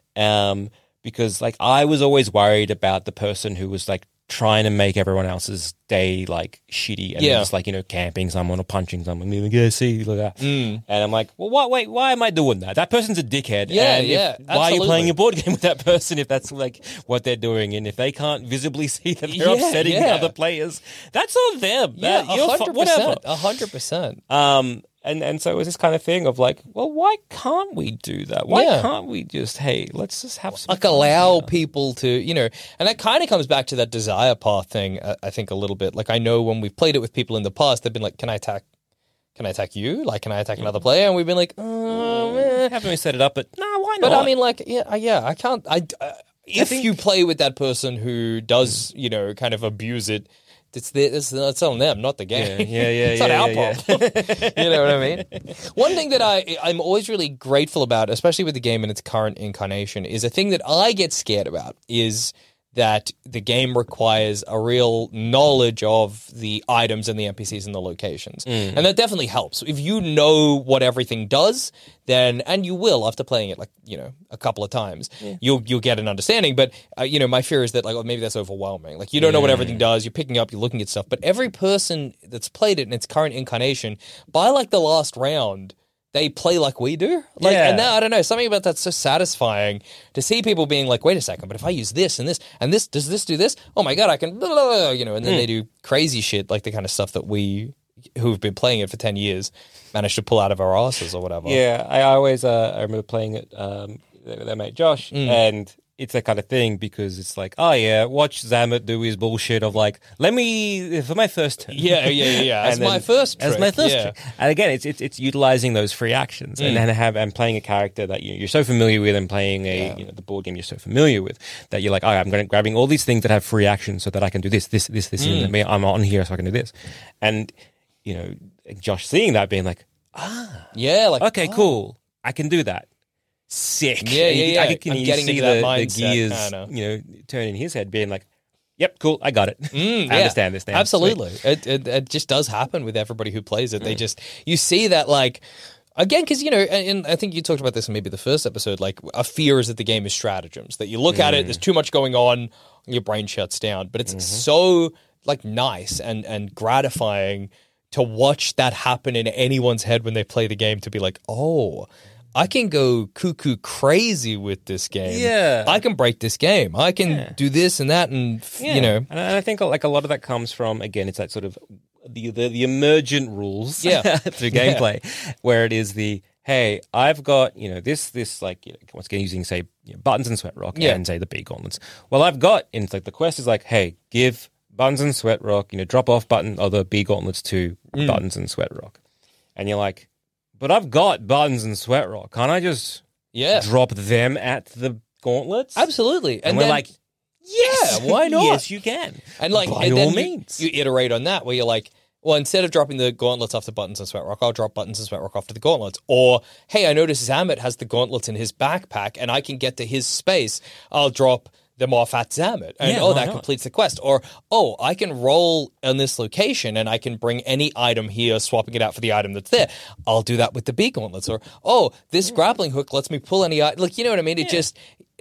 um, because, like, I was always worried about the person who was, like, trying to make everyone else's day, like, shitty, and yeah. just, like, you know, camping someone or punching someone. Like, yeah, see, like that. Mm. And I'm like, well, what, wait, why am I doing that? That person's a dickhead. Yeah, and yeah. If, why are you playing a board game with that person if that's, like, what they're doing? And if they can't visibly see that they're yeah, upsetting yeah. other players, that's on them. Yeah, that, you're one hundred percent. Whatever. one hundred percent. Um, And and so it was this kind of thing of like, well, why can't we do that? Why yeah. can't we just, hey, let's just have some like allow here. people to, you know, and that kind of comes back to that desire path thing, uh, I think, a little bit. Like, I know when we've played it with people in the past, they've been like, can I attack, can I attack you? Like, can I attack another player? And we've been like, oh, eh. haven't we set it up? But no, why not? But I mean, like, yeah, yeah, I can't, I, uh, if think- you play with that person who does, you know, kind of abuse it, It's, the, it's it's on them, not the game. Yeah, yeah, yeah. It's yeah, not our yeah, problem. yeah. You know what I mean? One thing that I I'm always really grateful about, especially with the game in its current incarnation, is a thing that I get scared about is that the game requires a real knowledge of the items and the N P Cs and the locations. Mm. And that definitely helps. If you know what everything does, then, and you will after playing it, like, you know, a couple of times, yeah. you'll you'll get an understanding. But, uh, you know, my fear is that, like, oh, maybe that's overwhelming. Like, you don't know what everything does. You're picking up, you're looking at stuff. But every person that's played it in its current incarnation, by, like, the last round, they play like we do. Like, yeah. And now, I don't know, something about that's so satisfying to see people being like, wait a second, but if I use this and this, and this, does this do this? Oh my God, I can, blah, blah, blah, you know, and then mm. they do crazy shit, like the kind of stuff that we, who've been playing it for ten years, managed to pull out of our asses or whatever. Yeah, I always, uh, I remember playing it um, with their mate Josh, mm. and it's that kind of thing because it's like, oh yeah, watch Zamet do his bullshit of like, let me, for my first turn. Yeah, yeah, yeah. As my first trick. As my first yeah. trick. And again, it's, it's it's utilizing those free actions mm. and then have and playing a character that you, you're so familiar with and playing a, yeah. you know, the board game you're so familiar with that you're like, oh, I'm going to grabbing all these things that have free actions so that I can do this, this, this, this, mm. and I'm on here so I can do this. And, you know, Josh seeing that being like, ah. Yeah, like, okay, oh. cool. I can do that. Sick. Yeah, yeah, yeah. I can I'm you getting see into that the, mindset, the gears, kinda. you know, turn in his head, being like, "Yep, cool, I got it. Mm, I yeah. understand this now." Absolutely, it, it it just does happen with everybody who plays it. Mm. They just you see that like. Again, because, you know, and I think you talked about this in maybe the first episode, like, a fear is that the game is stratagems, that you look mm. at it, there's too much going on, your brain shuts down. But it's mm-hmm. so, like, nice and, and gratifying to watch that happen in anyone's head when they play the game, to be like, oh, I can go cuckoo crazy with this game. Yeah. I can break this game. I can yeah. do this and that and, yeah. you know. And I think, like, a lot of that comes from, again, it's that sort of the the, the emergent rules yeah. through gameplay, yeah. where it is the, hey, I've got, you know, this, this like, you know, once again, using, say, you know, Buttons and Sweatrock yeah. and, say, the Bee Gauntlets. Well, I've got, and it's like, the quest is like, hey, give Buttons and Sweatrock, you know, drop off button or the Bee Gauntlets to mm. Buttons and Sweatrock. And you're like, but I've got Buttons and Sweatrock. Can't I just yeah. drop them at the gauntlets? Absolutely. And, and we're then, like, yes, yeah, why not? Yes, you can. And like, by and all then means, you, you iterate on that, where you're like, well, instead of dropping the gauntlets off the Buttons and Sweatrock, I'll drop Buttons and Sweatrock off to the gauntlets. Or, hey, I notice Zamet has the gauntlets in his backpack, and I can get to his space. I'll drop them off at Zamet. And, yeah, oh, that not? completes the quest. Or, oh, I can roll on this location, and I can bring any item here, swapping it out for the item that's there. I'll do that with the Bee Gauntlets. Or, oh, this yeah. grappling hook lets me pull any item. Like, you know what I mean? It yeah. just...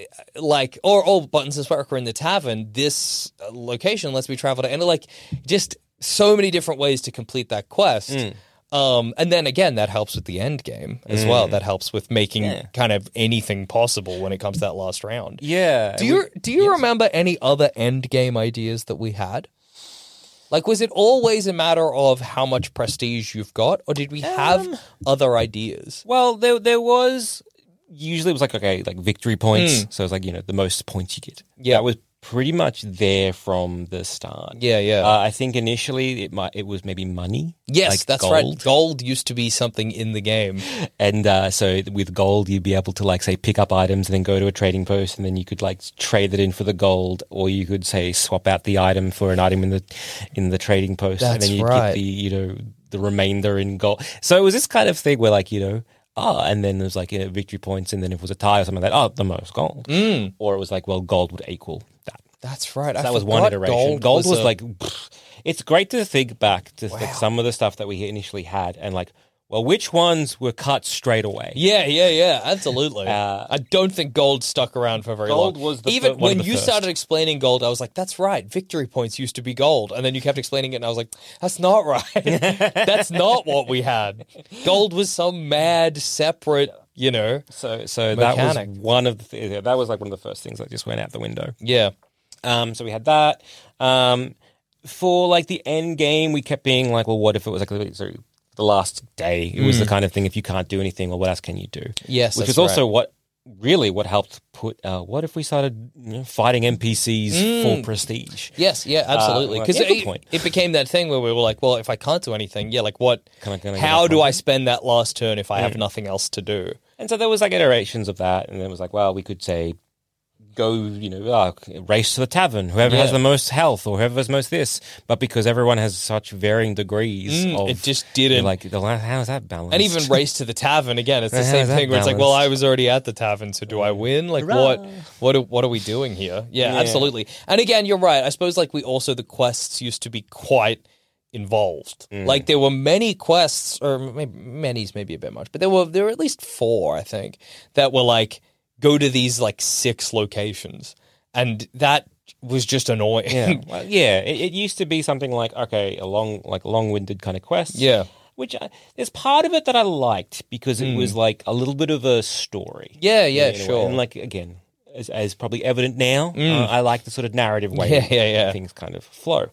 like, or oh, Buttons and Sweatrock are in the tavern. This location lets me travel to, and like, just so many different ways to complete that quest. Mm. Um, and then again, that helps with the end game as mm. well. That helps with making yeah. kind of anything possible when it comes to that last round. Yeah. Do you we, do you yes. remember any other end game ideas that we had? Like, was it always a matter of how much prestige you've got, or did we have um, other ideas? Well, there there was. Usually it was like, okay, like victory points. Mm. So it's like, you know, the most points you get. Yeah. That was pretty much there from the start. Yeah, yeah. Uh, I think initially it might it was maybe money. Yes, like that's gold. right. Gold used to be something in the game. And uh, so with gold, you'd be able to, like, say, pick up items and then go to a trading post, and then you could, like, trade it in for the gold, or you could, say, swap out the item for an item in the in the trading post. That's and then you'd right. get the, you know, the remainder in gold. So it was this kind of thing where, like, you know, oh, and then there's like, you know, victory points, and then if it was a tie or something like that, oh, the most gold. Mm. Or it was like, well, gold would equal that. That's right. So I that was one iteration. Gold, gold was, was a... like, pfft. It's great to think back to wow. like some of the stuff that we initially had, and like, well, which ones were cut straight away? Yeah, yeah, yeah, absolutely. Uh, I don't think gold stuck around for very gold long. Was the Even fir- when the you first. started explaining gold, I was like, that's right, victory points used to be gold. And then you kept explaining it, and I was like, that's not right. That's not what we had. Gold was some mad, separate, you know, So, so mechanic. that was one of the th- that was like one of the first things that just went out the window. Yeah. Um. So we had that. Um. For like the end game, we kept being like, well, what if it was like sorry, the last day? It was Mm. the kind of thing, if you can't do anything, well, what else can you do? Yes, Which that's is also right. what really what helped put. Uh, what if we started, you know, fighting N P Cs Mm. for prestige? Yes, yeah, absolutely. Uh, Because yeah, good it, point. it became that thing where we were like, well, if I can't do anything, yeah, like what? Can I- can I get how a do I point? spend that last turn if I have nothing else to do? And so there was like iterations of that, and then it was like, well, we could say, go, you know, uh, race to the tavern, whoever Yeah. has the most health or whoever has most this. But because everyone has such varying degrees Mm, of, it just you're didn't. like, how is that balanced? And even race to the tavern again. It's the How same is that thing where it's like, well, balanced? I was already at the tavern, so do I win? Like, what, what, are, what are we doing here? Yeah, Yeah. absolutely. And again, you're right. I suppose like we also the quests used to be quite involved. Mm. Like there were many quests, or maybe many's maybe a bit much, but there were there were at least four, I think, that were like go to these like six locations, and that was just annoying. Yeah, well, yeah. It, it used to be something like, okay, a long, like long-winded kind of quest. Yeah. Which I, there's part of it that I liked because it Mm. was like a little bit of a story. Yeah, yeah, in a way. sure. And like again, as, as probably evident now, Mm. uh, I like the sort of narrative way Yeah, yeah, yeah. things kind of flow.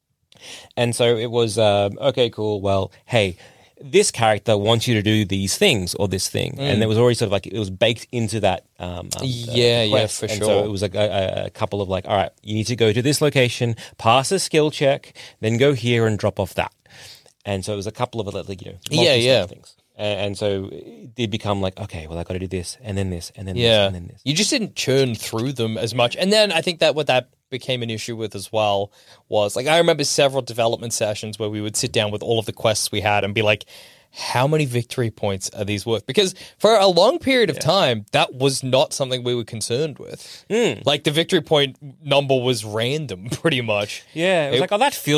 And so it was um, okay, cool. Well, hey, this character wants you to do these things or this thing, Mm. and there was already sort of like it was baked into that. Um, um, Yeah, yeah, quest. for and sure. So it was like a, a, a couple of like, all right, you need to go to this location, pass a skill check, then go here and drop off that. And so it was a couple of like, you know, Yeah, multi-step yeah. things. And, and so it did become like, okay, well, I got to do this, and then this, and then Yeah. this, and then this. You just didn't churn through them as much. And then I think that what that became an issue with as well was like I remember several development sessions where we would sit down with all of the quests we had and be like, how many victory points are these worth? Because for a long period of time, that was not something we were concerned with. Mm. Like the victory point number was random pretty much. Yeah, it was It- like, oh, that feels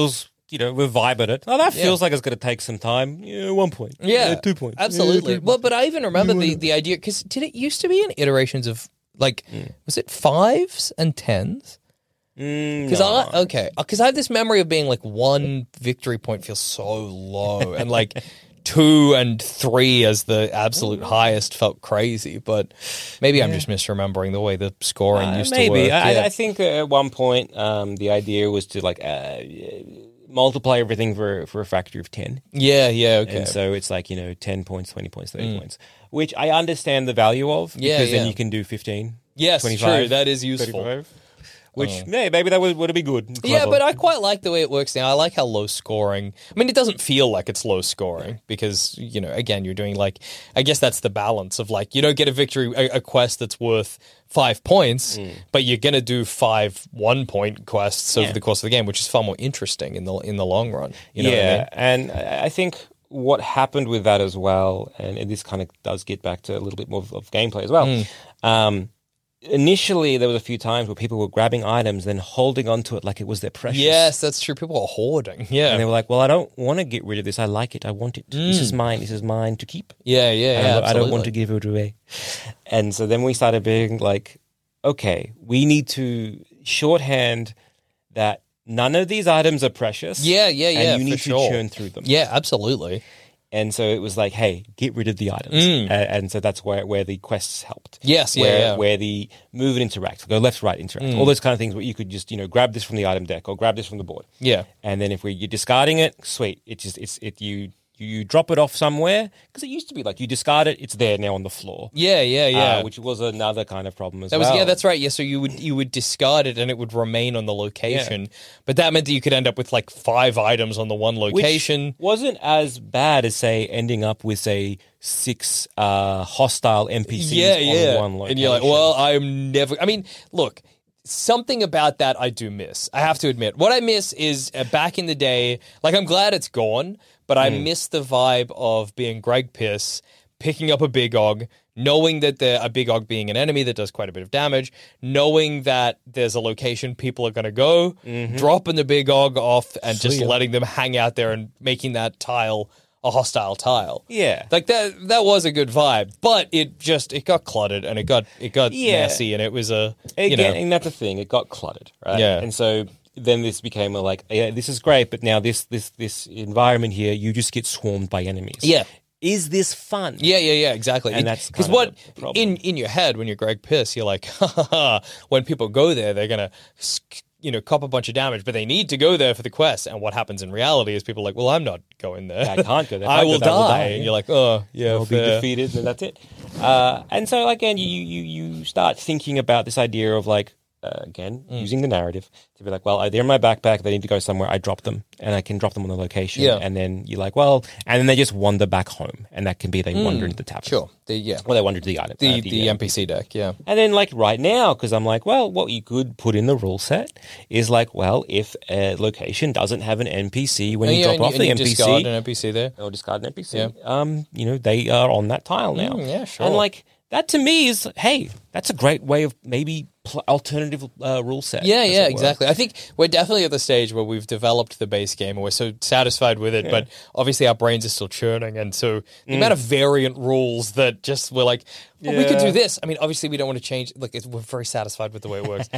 you know, we're vibing it. Oh, that feels yeah. like it's going to take some time. Yeah, one point. Yeah, yeah two points. Absolutely. Yeah, two well, but I even remember the, the idea, because did it used to be in iterations of, like, mm. was it fives and tens? Because mm, no. I okay, because I have this memory of being like one victory point feels so low, and like two and three as the absolute highest felt crazy. But maybe yeah. I'm just misremembering the way the scoring uh, used maybe. to work. I, yeah. I think at one point um, the idea was to like uh, multiply everything for for a factor of ten. Yeah, yeah, okay. And so it's like, you know, ten points, twenty points, thirty mm. points, which I understand the value of because yeah, yeah. then you can do fifteen. Yes, twenty-five, true. That is useful. thirty-five. Which, oh. yeah, maybe that would, would be good. Clever. Yeah, but I quite like the way it works now. I like how low scoring. I mean, it doesn't feel like it's low scoring because, you know, again, you're doing like, I guess that's the balance of like, you don't get a victory, a, a quest that's worth five points, mm. but you're going to do five one point quests yeah. over the course of the game, which is far more interesting in the in the long run. You know yeah, what I mean? And I think what happened with that as well, and this kind of does get back to a little bit more of, of gameplay as well. Mm. Um, Initially, there was a few times where people were grabbing items, then holding onto it like it was their precious. Yes, that's true. People are hoarding. Yeah, and they were like, "Well, I don't want to get rid of this. I like it. I want it. Mm. This is mine. This is mine to keep." Yeah, yeah, yeah. I, I don't want to give it away. And so then we started being like, "Okay, we need to shorthand that none of these items are precious." Yeah, yeah, yeah. And you need to sure. churn through them. Yeah, absolutely. And so it was like, hey, get rid of the items. Mm. Uh, and so that's where, where the quests helped. Yes, yeah, where, yeah. Where the move and interact, go left, right, interact. Mm. All those kind of things where you could just, you know, grab this from the item deck or grab this from the board. Yeah. And then if we, you're discarding it, sweet. It just, it's, it, you, you drop it off somewhere. Because it used to be like, you discard it, it's there now on the floor. Yeah, yeah, yeah. Uh, which was another kind of problem as that well. Was, yeah, that's right. Yeah, so you would you would discard it and it would remain on the location. Yeah. But that meant that you could end up with like five items on the one location. Which wasn't as bad as, say, ending up with, say, six uh, hostile N P Cs yeah, on yeah. one location. And you're like, well, I'm never... I mean, look... Something about that I do miss. I have to admit. What I miss is uh, back in the day, like I'm glad it's gone, but I mm. miss the vibe of being Greg Pierce, picking up a Big Og, knowing that the, a Big Og being an enemy that does quite a bit of damage, knowing that there's a location people are going to go, mm-hmm. dropping the Big Og off and so, just yeah. letting them hang out there and making that tile a hostile tile. Yeah. Like that that was a good vibe, but it just it got cluttered and it got it got yeah. messy and it was a Again, you know. and that's the thing, it got cluttered, right? Yeah. And so then this became a like, yeah, this is great, but now this this this environment here, you just get swarmed by enemies. Yeah. Is this fun? Yeah, yeah, yeah, exactly. And that's because what in in your head when you're Greg Pierce, you're like, ha, ha, ha, when people go there, they're gonna you know cop a bunch of damage, but they need to go there for the quest. And what happens in reality is people are like, well, I'm not going there. I can't go there. I, will go there, I will die. die. And you're like, oh, yeah, I'll fair. be defeated, and that's it. Uh, and so again, you you you start thinking about this idea of like. Uh, again, mm. using the narrative to be like, well, they're in my backpack, they need to go somewhere, I drop them, and I can drop them on the location. Yeah. And then you're like, well, and then they just wander back home, and that can be they mm. wander into the tavern. Sure. The, yeah. Or they wander to the item. The, uh, the, the uh, N P C deck, yeah. And then, like, right now, because I'm like, well, what you could put in the rule set is like, well, if a location doesn't have an N P C when oh, you yeah, drop and off you, the and N P C. You discard an N P C there. Or discard an N P C. Yeah. Um, you know, they are on that tile now. Mm, yeah, sure. And, like, that to me is, hey, that's a great way of maybe pl- alternative uh, rule set. Yeah, yeah, exactly. I think we're definitely at the stage where we've developed the base game and we're so satisfied with it, yeah. but obviously our brains are still churning. And so the mm. amount of variant rules that just we're like, well, yeah. we could do this. I mean, obviously we don't want to change. Like, it's, we're very satisfied with the way it works.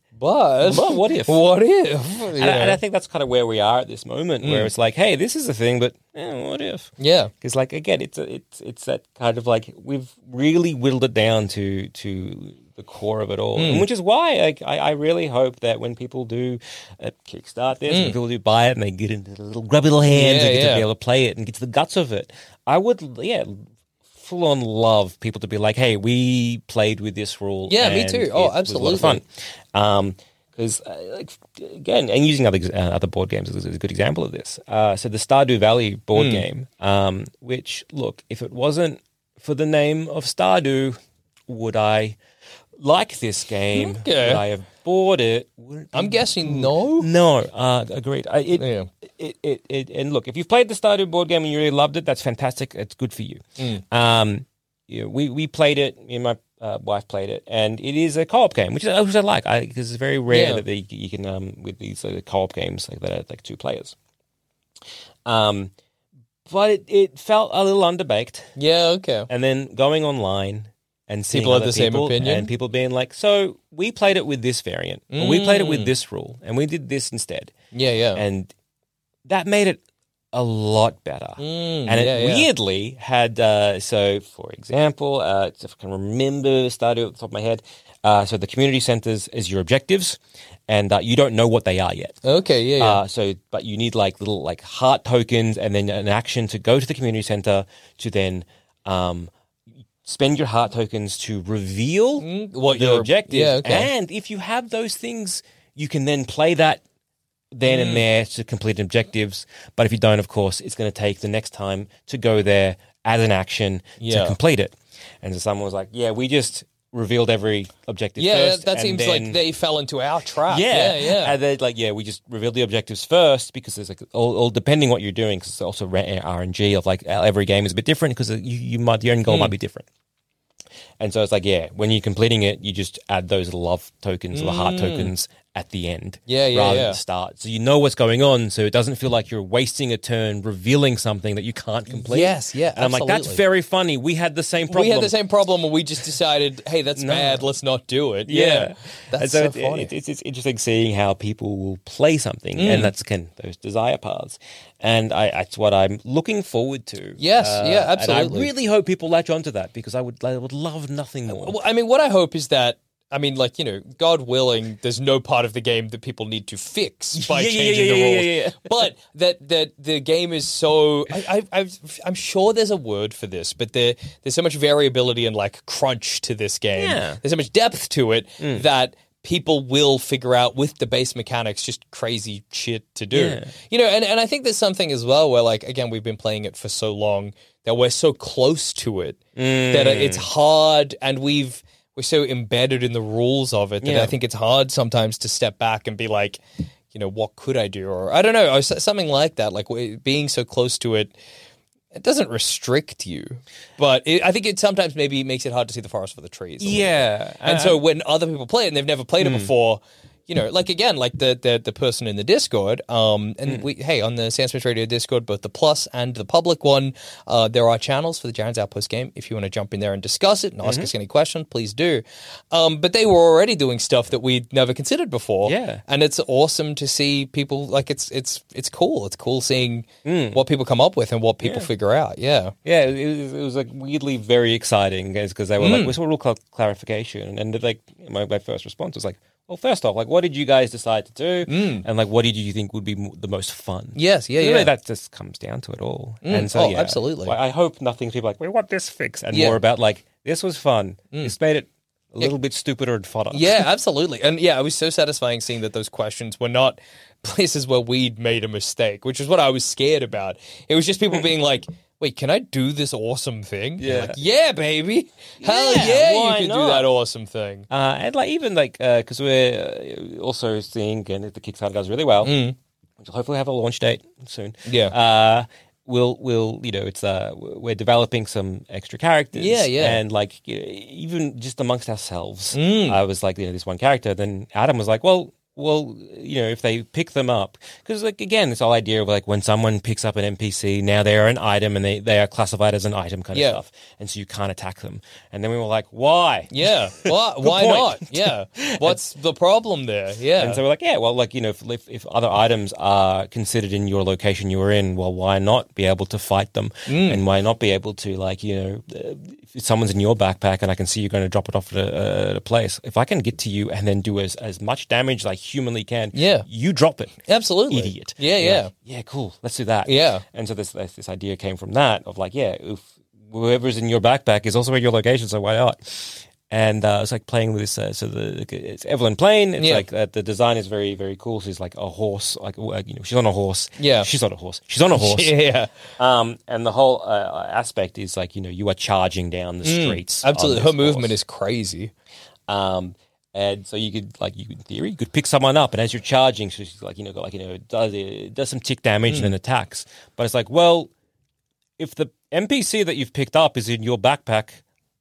But, but what if? What if? And I, and I think that's kind of where we are at this moment, mm. where it's like, hey, this is a thing, but eh, what if? Yeah, because like again, it's a, it's it's that kind of like we've really whittled it down to to the core of it all, mm. and which is why like I, I really hope that when people do uh, kickstart this, mm. when people do buy it and they get into the little grubby little hands yeah, and get yeah. to be able to play it and get to the guts of it, I would yeah. full on love people to be like, hey, we played with this rule. Yeah, me too. Oh, absolutely. Was a lot of fun. Um, because uh, like, again, and using other uh, other board games is a good example of this. Uh, so the Stardew Valley board mm. game, um, which look, if it wasn't for the name of Stardew, would I like this game? Okay. Would I have bought it? it I'm guessing no. No, uh, agreed. I, it, yeah. it, it, it, and look, if you've played the Stardew board game and you really loved it, that's fantastic. It's good for you. Mm. Um, you know, we we played it. Me and my uh, wife played it, and it is a co-op game, which, is, which I like because it's very rare yeah. that they, you can um, with these uh, co-op games like that are like two players. Um, but it, it felt a little underbaked. Yeah, okay. And then going online and seeing People had other the same people opinion? and people being like, so we played it with this variant, or we played it Mm. with this rule, and we did this instead. Yeah, yeah. And that made it a lot better. Mm, and it yeah, yeah. weirdly had, uh, so for example, uh, if I can remember, started at the top of my head, uh, so the community centers is your objectives, and uh, you don't know what they are yet. Okay, yeah, yeah. Uh, so, but you need like little like heart tokens, and then an action to go to the community center to then um, spend your heart tokens to reveal Mm, what the your- objective. yeah, okay. And if you have those things, you can then play that then Mm. and there to complete objectives. But if you don't, of course, it's going to take the next time to go there, add an action Yeah. to complete it. And so someone was like, "Yeah, we just revealed every objective yeah, first." that and seems then- like they fell into our trap. yeah, yeah, yeah. And then like, yeah, we just revealed the objectives first because there's like all, all depending what you're doing, because it's also R N G of like every game is a bit different because you, you might your own goal Mm. might be different. And so it's like, yeah, when you're completing it, you just add those love tokens or the heart tokens at the end, Mm. Yeah, yeah, rather yeah. than the start. So you know what's going on, so it doesn't feel like you're wasting a turn revealing something that you can't complete. Yes, yeah, And I'm like, that's absolutely. very funny. We had the same problem. We had the same problem and we just decided, hey, that's No. bad, let's not do it. Yeah. Yeah. And That's so, so, it- funny. it- it's, it's interesting seeing how people will play something, Mm. and that's again those desire paths, and I, that's what I'm looking forward to. Yes, yeah, And absolutely. I really hope people latch onto that because I would, I would love nothing more. Well, I mean, what I hope is that, I mean, like, you know, God willing, there's no part of the game that people need to fix by Yeah, yeah, changing yeah, the yeah, rules. yeah, yeah. But that that the game is so, I, I, I've, I'm sure there's a word for this, but there there's so much variability and like crunch to this game. Yeah. There's so much depth to it Mm. that people will figure out with the base mechanics just crazy shit to do. Yeah. You know, and, and I think there's something as well where, like, again, we've been playing it for so long that we're so close to it that Mm. it's hard, and we've we're so embedded in the rules of it that Yeah. I think it's hard sometimes to step back and be like, you know, what could I do? Or I don't know, or s- something like that. Like we- being so close to it, it doesn't restrict you, but it, I think it sometimes maybe makes it hard to see the forest for the trees. a little bit. Yeah, And uh, so when other people play it and they've never played Hmm. it before, you know, like again, like the the, the person in the Discord, um, and Hmm. we hey on the Sandspace Radio Discord, both the plus and the public one, uh, there are channels for the Jaren's Outpost game. If you want to jump in there and discuss it and ask Mm-hmm. us any questions, please do. Um, but they were already doing stuff that we'd never considered before. Yeah. and it's awesome to see people like it's it's it's cool. It's cool seeing Hmm. what people come up with and what people figure out. Yeah. Yeah, it was, it was like weirdly very exciting because they were Mm. like, we saw a real cl- clarification, and like my, my first response was like, well, first off, like, what did you guys decide to do, and like, what did you think would be m- the most fun? Mm. Yes. Yeah. Really, Yeah. that just comes down to it all. And so, Oh, yeah, absolutely. like, I hope nothing's people like, we want this fix, and Yeah. Mm. more about like, this was fun. This made it a little bit stupider and fodder. Yeah, absolutely. And yeah, it was so satisfying seeing that those questions were not places where we'd made a mistake, which is what I was scared about. It was just people being like, wait, can I do this awesome thing? And Yeah. Like, yeah, baby. Hell Yeah, yeah, why you can do not? that awesome thing. Uh, and like even like because we're uh, also seeing again if the Kickstarter does really well, Mm. which will hopefully have a launch date soon. Yeah. Uh, we'll we'll you know it's uh we're developing some extra characters. Yeah, yeah. And like you know, even just amongst ourselves, Mm. I was like you know this one character. Then Adam was like, well. Well, you know, if they pick them up, because like again, this whole idea of like when someone picks up an N P C, now they are an item and they, they are classified as an item kind Yeah. of stuff, and so you can't attack them. And then we were like, why? Yeah. Why, why point. not? Yeah. What's the problem there? Yeah. And so we're like, yeah, well, like, you know, if, if, if other items are considered in your location you were in, well, why not be able to fight them? Mm. And why not be able to, like, you know, uh, if someone's in your backpack and I can see you're going to drop it off at a, uh, at a place, if I can get to you and then do as, as much damage as I humanly can, Yeah. you drop it. Absolutely. Idiot. Yeah, You're yeah. like, yeah, cool. Let's do that. Yeah. And so this, this, this idea came from that of like, yeah, if whoever's in your backpack is also in your location, so why not? And uh, it's like playing with this. Uh, so the it's Evelyn Plain. It's Yeah. like uh, the design is very very cool. She's like a horse, like uh, you know, she's on a horse. Yeah. she's not a horse. She's on a horse. Yeah. Um, and the whole uh, aspect is like you know you are charging down the streets. on Mm. Absolutely. this Her movement horse. is crazy. Um, and so you could like you in theory you could pick someone up, and as you're charging, so she's like you know got like you know does uh, does some tick damage and then attacks. But it's like well, if the N P C that you've picked up is in your backpack.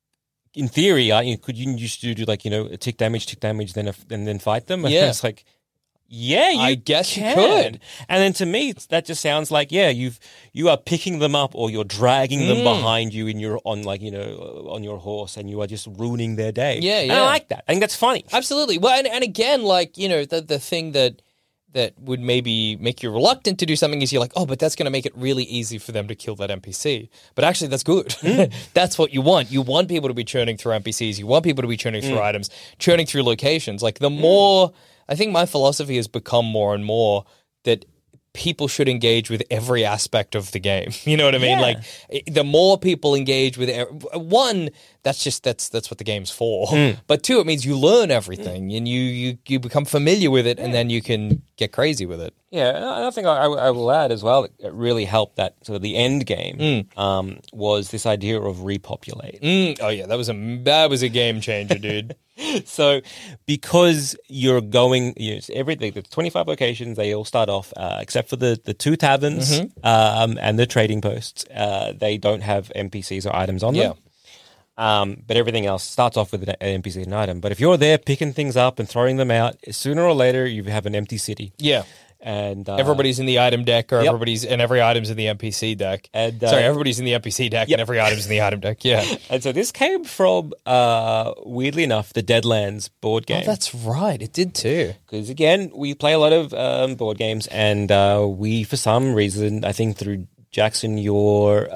In theory, uh, you, could you just do like you know tick damage, tick damage, then and then fight them? And Yeah. it's like, Yeah, you I guess can. you could. And then to me, that just sounds like, yeah, you've you are picking them up or you're dragging them Mm. behind you in your on like you know on your horse, and you are just ruining their day. Yeah, And yeah. I like that. I think that's funny. Absolutely. Well, and, and again, like, you know, the the thing that that would maybe make you reluctant to do something is you're like, oh, but that's going to make it really easy for them to kill that N P C. But actually, that's good. That's what you want. You want people to be churning through N P Cs. You want people to be churning through items, churning through locations. Like, the more, I think my philosophy has become more and more that people should engage with every aspect of the game. You know what I mean? Yeah. Like, i- the more people engage with e- one, that's just that's that's what the game's for. But two, it means you learn everything and you you you become familiar with it, and then you can get crazy with it. Yeah, and I think I, I will add as well, it really helped that sort of the end game um, was this idea of repopulate. Mm, oh yeah, that was a that was a game changer, dude. So because you're going, you know, everything, the twenty-five locations, they all start off, uh, except for the, the two taverns um, and the trading posts, uh, they don't have N P Cs or items on them. Um, but everything else starts off with an N P C and item. But if you're there picking things up and throwing them out, sooner or later you have an empty city. Yeah. And uh, Everybody's in the item deck, or Yep. everybody's and every item's in the N P C deck. And, uh, Sorry, everybody's in the N P C deck, and every item's in the item deck. Yeah, And so this came from, uh, weirdly enough, the Deadlands board game. oh, that's right. It did too. Because again, we play a lot of um, board games, and uh, we, for some reason, I think through Jackson, your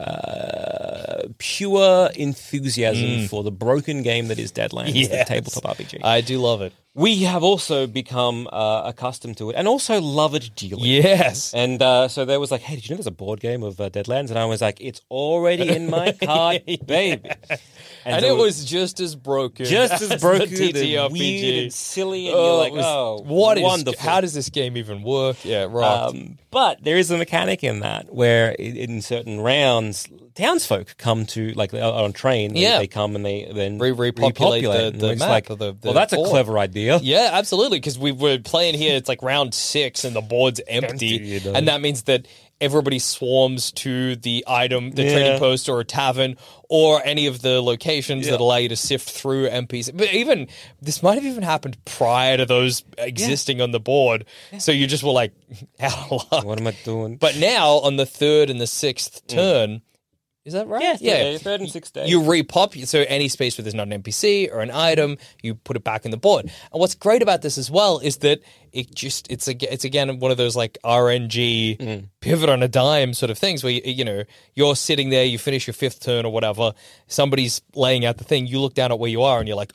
uh, pure enthusiasm for the broken game that is Deadlands, the Yes. tabletop R P G. I do love it. we have also become uh, accustomed to it, and also love it dearly. Yes. And uh, so there was like, hey, did you know there's a board game of uh, Deadlands? And I was like, it's already in my cart, baby. And, so it was just as broken, just as broken, the T T R and P G. weird and silly, and Oh, you're like, it was- oh, what is? wonderful. How does this game even work? Yeah, right. Um, but there is a mechanic in that where in, in certain rounds, townsfolk come to, like on a train, they, Yeah. they come and they then Re- repopulate the- and the we're just map like, of the- the well, that's board. a clever idea. Yeah, absolutely. Because we were playing here, it's like round six, and the board's empty, Empty, you know. and that means that everybody swarms to the item, the Yeah. trading post, or a tavern, or any of the locations Yeah. that allow you to sift through N P Cs. But even this might have even happened prior to those existing on the board. So you just were like, out of luck. What am I doing? But now on the third and the sixth turn, is that right? yeah, yeah, third and sixth day. You repopulate, so any space where there's not an N P C or an item, you put it back in the board. And what's great about this as well is that it just it's a, it's again one of those like R N G Mm. pivot on a dime sort of things where you, you know you're sitting there, you finish your fifth turn or whatever, somebody's laying out the thing, you look down at where you are and you're like,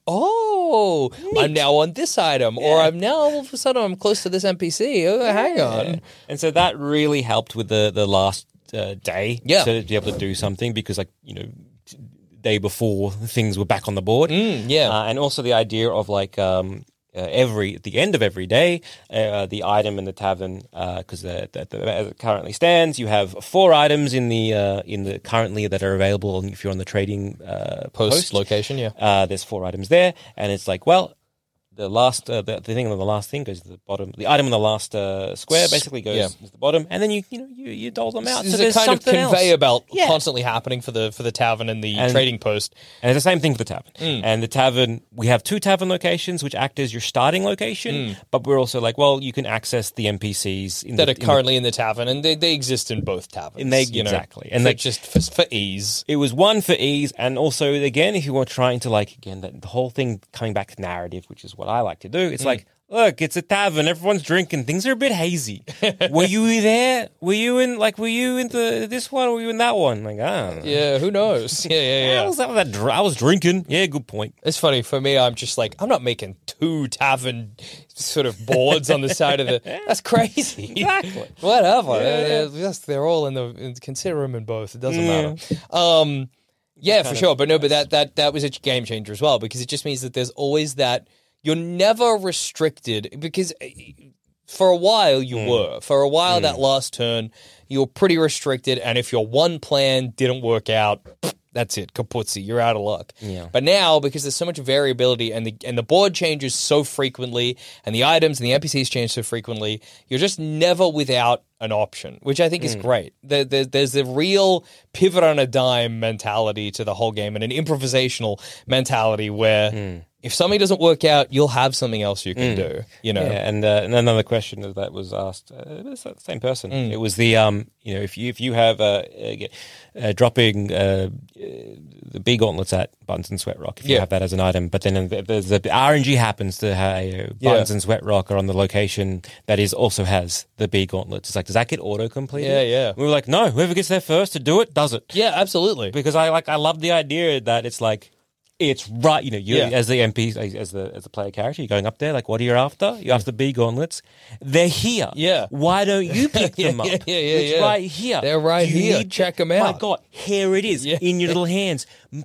oh, I'm now on this item, or I'm now all of a sudden I'm close to this N P C. Oh, hang on. And so that really helped with the the last uh, day Yeah. to be able to do something, because like, you know, t- day before things were back on the board. Mm, yeah. Uh, and also the idea of like um, uh, every at the end of every day, uh, the item in the tavern, because the, the, the, as it currently stands, you have four items in the uh, in the currently that are available if you're on the trading uh, Post, post. location, yeah. Uh, there's four items there, and it's like, well, the last uh, the, the thing on the last thing goes to the bottom. The item on the last uh, square basically goes Yeah. to the bottom, and then you you know you, you dole them out. There's so a there's kind of something conveyor else. belt Yeah. constantly happening for the for the tavern and the And- trading post. And it's the same thing for the tavern. Mm. And the tavern, we have two tavern locations which act as your starting location, Mm. but we're also like, well, you can access the N P Cs in That the, are in the- currently in the tavern, and they, they exist in both taverns. And they- you know, exactly. And for, they- just for, for ease. It was one for ease, and also again, if you were trying to like again that the whole thing coming back to narrative, which is what I like to do. It's Mm. like, look, it's a tavern, everyone's drinking, things are a bit hazy. Were you there? Were you in like? Were you into this one? Or were you in that one? Like, I don't know. Yeah, who knows? Yeah, yeah, I yeah. was, I was, that dr- I was drinking. Yeah, good point. It's funny for me. I'm just like I'm not making two tavern sort of boards on the side of the. That's crazy. Exactly. Whatever. Yeah, yeah. Uh, just they're all in the. in- Consider them in both. It doesn't Yeah. matter. Um, yeah, for kind sure. of- But no, but that that that was a game changer as well, because it just means that there's always that. You're never restricted, because for a while you Mm. were. For a while that last turn, you were pretty restricted, and if your one plan didn't work out, that's it, kaputzi, you're out of luck. Yeah. But now, because there's so much variability, and the and the board changes so frequently, and the items and the N P Cs change so frequently, you're just never without an option, which I think is great. There, there, there's a real pivot on a dime mentality to the whole game, and an improvisational mentality where if something doesn't work out, you'll have something else you can mm. do, you know? Yeah, and, uh, and another question that was asked, uh, it's the same person. Mm. It was the, um, you know, if you if you have uh, uh, uh, dropping uh, the B gauntlets at Buttons and Sweat Rock, if you yeah. have that as an item, but then there's the R N G happens to have uh, Buttons yeah. and Sweat Rock are on the location that is also has the B gauntlets. It's like, does that get auto completed? Yeah, yeah. We were like, no, whoever gets there first to do it does it. Yeah, absolutely. Because I like I love the idea that it's like. It's right, you know, you yeah. as the M P, as the as the player character, you're going up there, like, what are you after? You're after B gauntlets. They're here. Yeah. Why don't you pick yeah, them up? Yeah, yeah, yeah. It's yeah. right here. They're right you here. Need Check to, them out. My God, here it is yeah. in your little hands.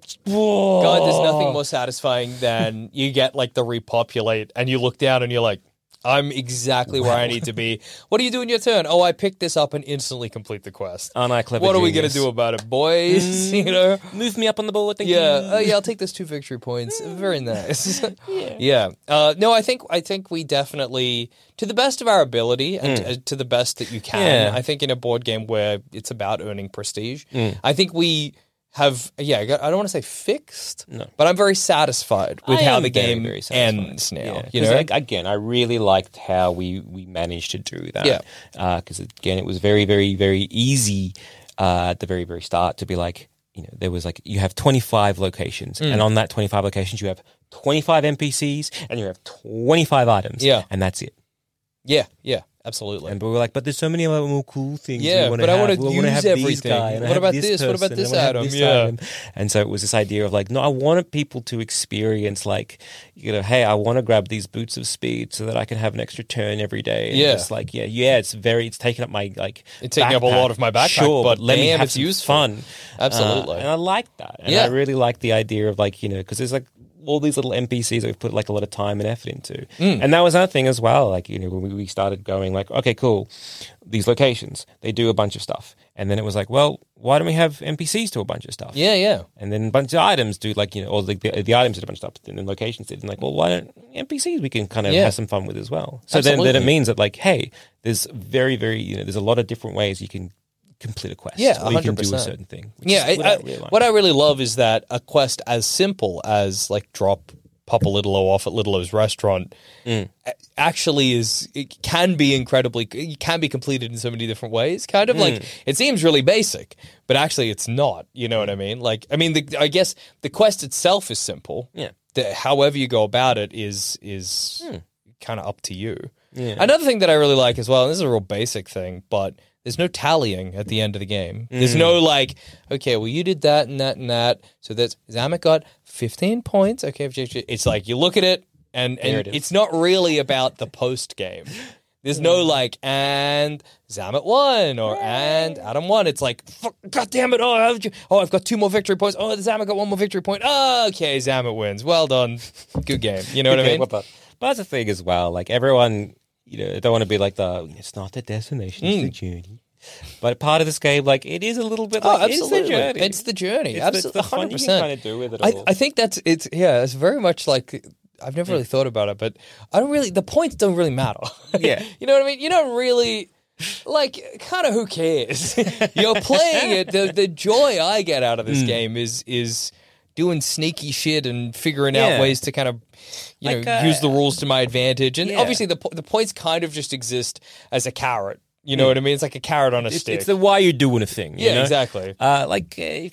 Whoa. God, there's nothing more satisfying than you get like the repopulate and you look down and you're like, I'm exactly where I need to be. What do you do in your turn? Oh, I picked this up and instantly complete the quest. Aren't I clever? What genius? are we going to do about it, boys? Mm, you know, move me up on the board. Thank yeah, you. uh, yeah. I'll take those two victory points. Very nice. yeah, yeah. Uh, no, I think I think we definitely, to the best of our ability and mm. to, to the best that you can. Yeah. I think in a board game where it's about earning prestige, mm. I think we. Have yeah, I don't want to say fixed, no. but I'm very satisfied with I how the very, game very ends now. Yeah. You know, I, again, I really liked how we, we managed to do that. Yeah, because uh, again, it was very, very, very easy uh, at the very, very start to be like, you know, there was like you have twenty-five locations, mm. and on that twenty-five locations, you have twenty-five N P Cs and you have twenty-five items. Yeah, and that's it. Yeah, yeah. Absolutely. And we were like, but there's so many other more cool things. Yeah, we but have. I want to we use have everything. Guy, what about this? this What about this item? This yeah. item. And so it was this idea of like, no, I wanted people to experience like, you know, hey, I want to grab these boots of speed so that I can have an extra turn every day. And yeah. Just like, yeah, yeah, it's very, it's taking up my like It's taking backpack. up a lot of my backpack, sure, but, let damn, me have it's some useful. fun. Absolutely. Uh, and I like that. And yeah. I really like the idea of like, you know, because there's like, all these little N P Cs that we've put like a lot of time and effort into. Mm. And that was our thing as well. Like, you know, when we started going like, okay, cool, these locations, they do a bunch of stuff. And then it was like, well, why don't we have N P Cs do a bunch of stuff? Yeah, yeah. And then a bunch of items do like, you know, or the, the, the items did a bunch of stuff, and then locations did. And like, well, why don't N P Cs we can kind of yeah. have some fun with as well? So Absolutely. then, then it means that like, hey, there's very, very, you know, there's a lot of different ways you can complete a quest. Yeah, or you can do a one hundred percent. certain thing. Yeah, is what, I, I really like. what I really love is that a quest as simple as like drop Papa Little-O off at Little-O's restaurant mm. actually is, it can be incredibly, it can be completed in so many different ways. Kind of mm. like, it seems really basic, but actually it's not, you know what I mean? Like, I mean, the, I guess the quest itself is simple. Yeah. The, however you go about it is, is mm. kind of up to you. Yeah. Another thing that I really like as well, and this is a real basic thing, but there's no tallying at the end of the game. Mm. There's no like, okay, well, you did that and that and that. So that's, Zamet got fifteen points. Okay, it's like you look at it and, and it it's not really about the post game. There's no like, and Zamet won or and Adam won. It's like, fuck, God damn it. Oh, I've, oh, I've got two more victory points. Oh, Zamet got one more victory point. Oh, okay, Zamet wins. Well done. Good game. You know what I mean? But that's the thing as well. Like everyone, you know, don't want to be like the, it's not the destination, it's mm. the journey. But part of this game, like, it is a little bit like, oh, absolutely. it's the journey. It's the journey. It's absolutely. The, the fun you can kind of do with it all. I, I think that's, it's, yeah, it's very much like, I've never really thought about it, but I don't really, the points don't really matter. Yeah. You know what I mean? You don't really, like, kind of who cares? You're playing it. The, the joy I get out of this mm. game is, is doing sneaky shit and figuring yeah. out ways to kind of, you like, know, uh, use the rules to my advantage. And yeah. obviously the the points kind of just exist as a carrot. You know mm. what I mean? It's like a carrot on a it's, stick. It's the why you're doing a thing. You yeah, know? exactly. Uh, like, uh,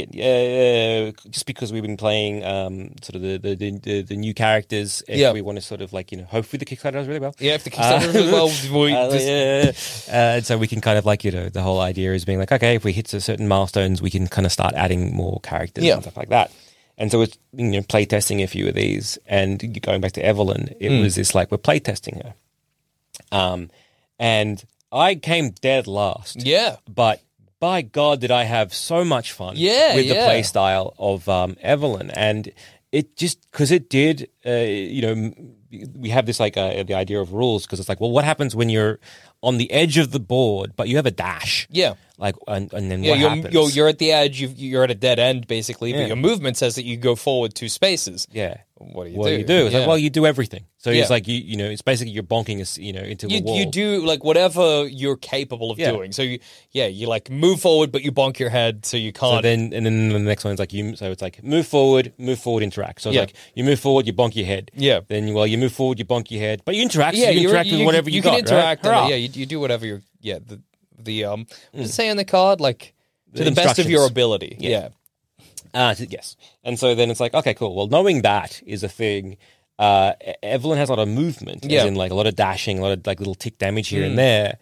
uh, just because we've been playing um, sort of the, the, the, the new characters, if yeah. we want to sort of like, you know, hopefully the Kickstarter does really well. Yeah, if the Kickstarter does really well. We uh, just... yeah. uh, and so we can kind of like, you know, the whole idea is being like, okay, if we hit certain milestones, we can kind of start adding more characters yeah. and stuff like that. And so it's, you know, playtesting a few of these. And going back to Evelyn, it mm. was this like, we're playtesting her. Um, and I came dead last. Yeah. But by God, did I have so much fun yeah, with yeah. the play style of um, Evelyn. And it just, because it did, uh, you know, we have this like uh, the idea of rules because it's like, well, what happens when you're on the edge of the board, but you have a dash? Yeah. Like, and, and then Yeah, what you're, happens? you're, you're at the edge, you've, you're at a dead end, basically, but Yeah. your movement says that you go forward two spaces. Yeah. What do you what do? do you do? It's Yeah. like, well, you do everything. So Yeah. it's like, you you know, it's basically you're bonking us, you know, into You, a wall. you do, like, whatever you're capable of Yeah. doing. So, you, yeah, you, like, move forward, but you bonk your head, so you can't. So then, and then the next one's like you. So it's like move forward, move forward, interact. So it's Yeah. like you move forward, you bonk your head. Yeah. Then, well, you move forward, you bonk your head, but you interact. yeah, so you you're- interact with whatever you, you got. can interact. Right? on it. Hurrah. Yeah, you, you do whatever you're, yeah, the, the um, what does it say on the card? Like, to the, The best of your instructions. ability. Yeah. Uh, yes. And so then it's like, okay, cool. Well, knowing that is a thing. Uh, E- Evelyn has a lot of movement, Yeah. as in like a lot of dashing, a lot of like little tick damage here and there.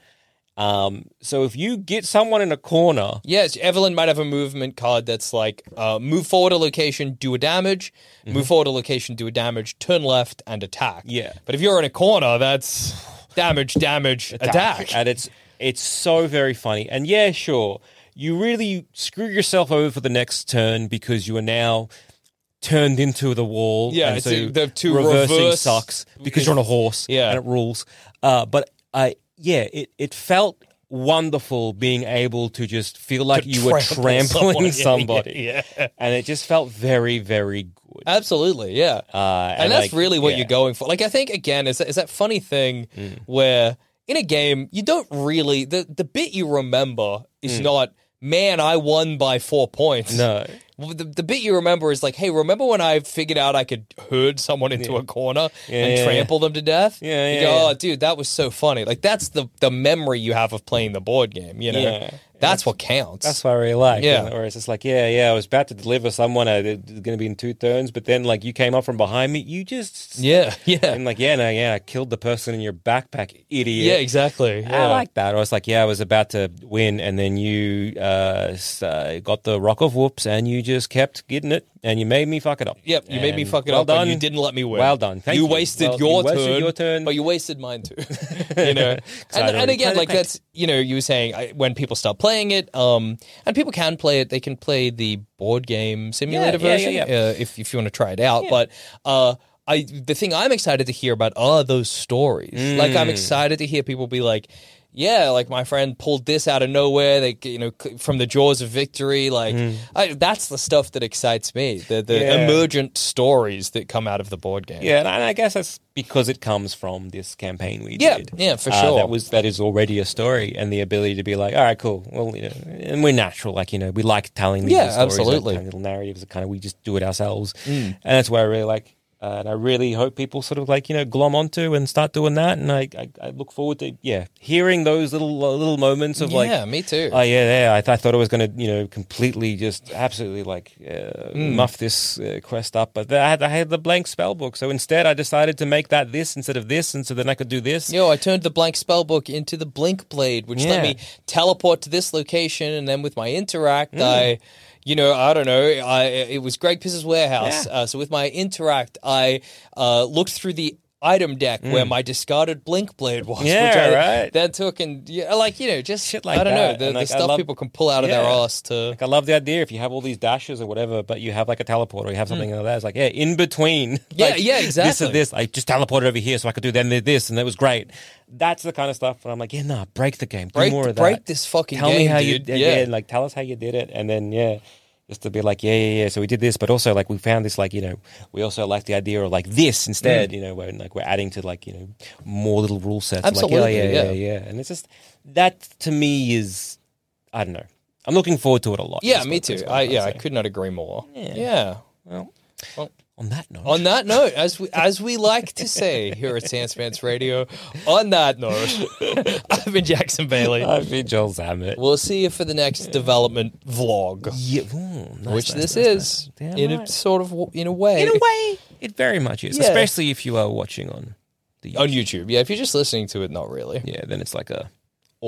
Um, so if you get someone in a corner, Yes, Evelyn might have a movement card that's like uh, move forward a location, do a damage, move forward a location, do a damage, turn left, and attack. Yeah. But if you're in a corner, that's damage, damage, attack. and it's it's so very funny. And yeah, sure, you really screw yourself over for the next turn because you are now turned into the wall. Yeah, and it's so a- the two reversing reverse- sucks because you're on a horse. Yeah. and it rules. Uh, but I yeah, it it felt wonderful being able to just feel like To you were trample trampling someone. somebody. Yeah, yeah. And it just felt very very good. Absolutely, yeah. Uh, and that's like, really what yeah. you're going for. Like, I think, again, is that, is that funny thing Mm. where in a game, you don't really, the, the bit you remember is Mm. not, man, I won by four points. No. Well, The, the bit you remember is like, hey, remember when I figured out I could herd someone into a corner Yeah, and yeah, trample them to death? Yeah, You yeah, go, yeah. oh, dude, that was so funny. Like, that's the, the memory you have of playing the board game, you know? Yeah. That's what counts. That's what I really like. Yeah. You know, or it's just like, yeah, yeah, I was about to deliver someone. Uh, it's going to be in two turns, but then like you came up from behind me. You just yeah, yeah. and like, yeah, no, yeah, I killed the person in your backpack, idiot. Yeah, exactly. I Yeah. like that. Or it's like, yeah, I was about to win, and then you uh, s- uh, got the rock of whoops, and you just kept getting it, and you made me fuck it up. Yep, you made me And fuck it well up, done. and you didn't let me win. Well done. Thank you you. wasted Well, your you wasted turn, your turn. but you wasted mine too. you know, and, Excited. and again, Excited. like that's you know, you were saying I, when people start playing it, um, and people can play it, they can play the board game simulator Yeah, yeah, version yeah, yeah. Uh, if if you want to try it out. But uh, I the thing I'm excited to hear about are those stories. Like Mm. I'm excited to hear people be like. Yeah, like my friend pulled this out of nowhere. They, you know, c- from the jaws of victory. Like I, that's the stuff that excites me. The the Mm. Yeah. emergent stories that come out of the board game. Yeah, and I guess that's because it comes from this campaign we Yeah, did. yeah, for Uh, sure. that was that is already a story, and the ability to be like, all right, cool. Well, you know, and we're natural, like you know, we like telling these Yeah, stories, like, absolutely. tiny little narratives. That kind of we just do it ourselves, and that's why I really like. Uh, and I really hope people sort of like you know glom onto and start doing that. And I, I, I look forward to yeah hearing those little uh, little moments of like yeah, me too. oh yeah, yeah. I, th- I thought I was going to, you know, completely just absolutely like uh, Hmm. muff this uh, quest up, but I had I had the blank spell book, so instead I decided to make that this instead of this, and so then I could do this. Yo, I turned the blank spell book into the blink blade, which let Yeah. me teleport to this location, and then with my interact, Hmm. I, you know, I don't know, I it was Greg Piss's warehouse. Yeah. Uh, so with my interact, I uh, looked through the item deck where my discarded blink blade was, Hmm. Yeah, which I right. then took and yeah, like you know, just Shit like I don't that. know, the, And, the like, I stuff love- people can pull out of their Yeah. ass to. Like I love the idea if you have all these dashes or whatever, but you have like a teleport or you have something like that. It's like yeah, in between. Yeah, like, yeah, This exactly. and this, I just teleported over here so I could do then this, and that was great. That's the kind of stuff where I'm like, yeah, nah, break the game, do Break, more of break that. this fucking Tell game, me how you dude. did yeah. yeah, like tell us how you did it, and then yeah. Just to be like, yeah, yeah, yeah. So we did this, but also like we found this, like you know, we also like the idea of like this instead, you know, where like we're adding to like you know more little rule sets. Absolutely, like, yeah, yeah, yeah. yeah, yeah. And it's just that to me is, I don't know. I'm looking forward to it a lot. Yeah, is me what- too. is what I, I'd yeah, I say. could not agree more. Yeah. yeah. Well, Well, on that note, On that note, as we as we like to say here at Sanspants Radio, on that note, I've been Jackson Bailey. I've been Joel Zammit. We'll see you for the next development vlog, Yeah, ooh, nice, which nice, this nice, is nice. Damn in a right. sort of w- in a way. In a way, it very much is, Yeah. especially if you are watching on the on YouTube. Yeah, if you're just listening to it, not really. Yeah, then it's like a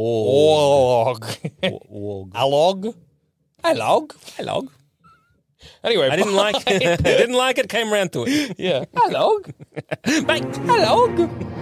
org. Org. org. Alog. Alog. Hello. Anyway, I didn't like it. I didn't like it. Came around to it. Yeah. Alog. Bye. Alog.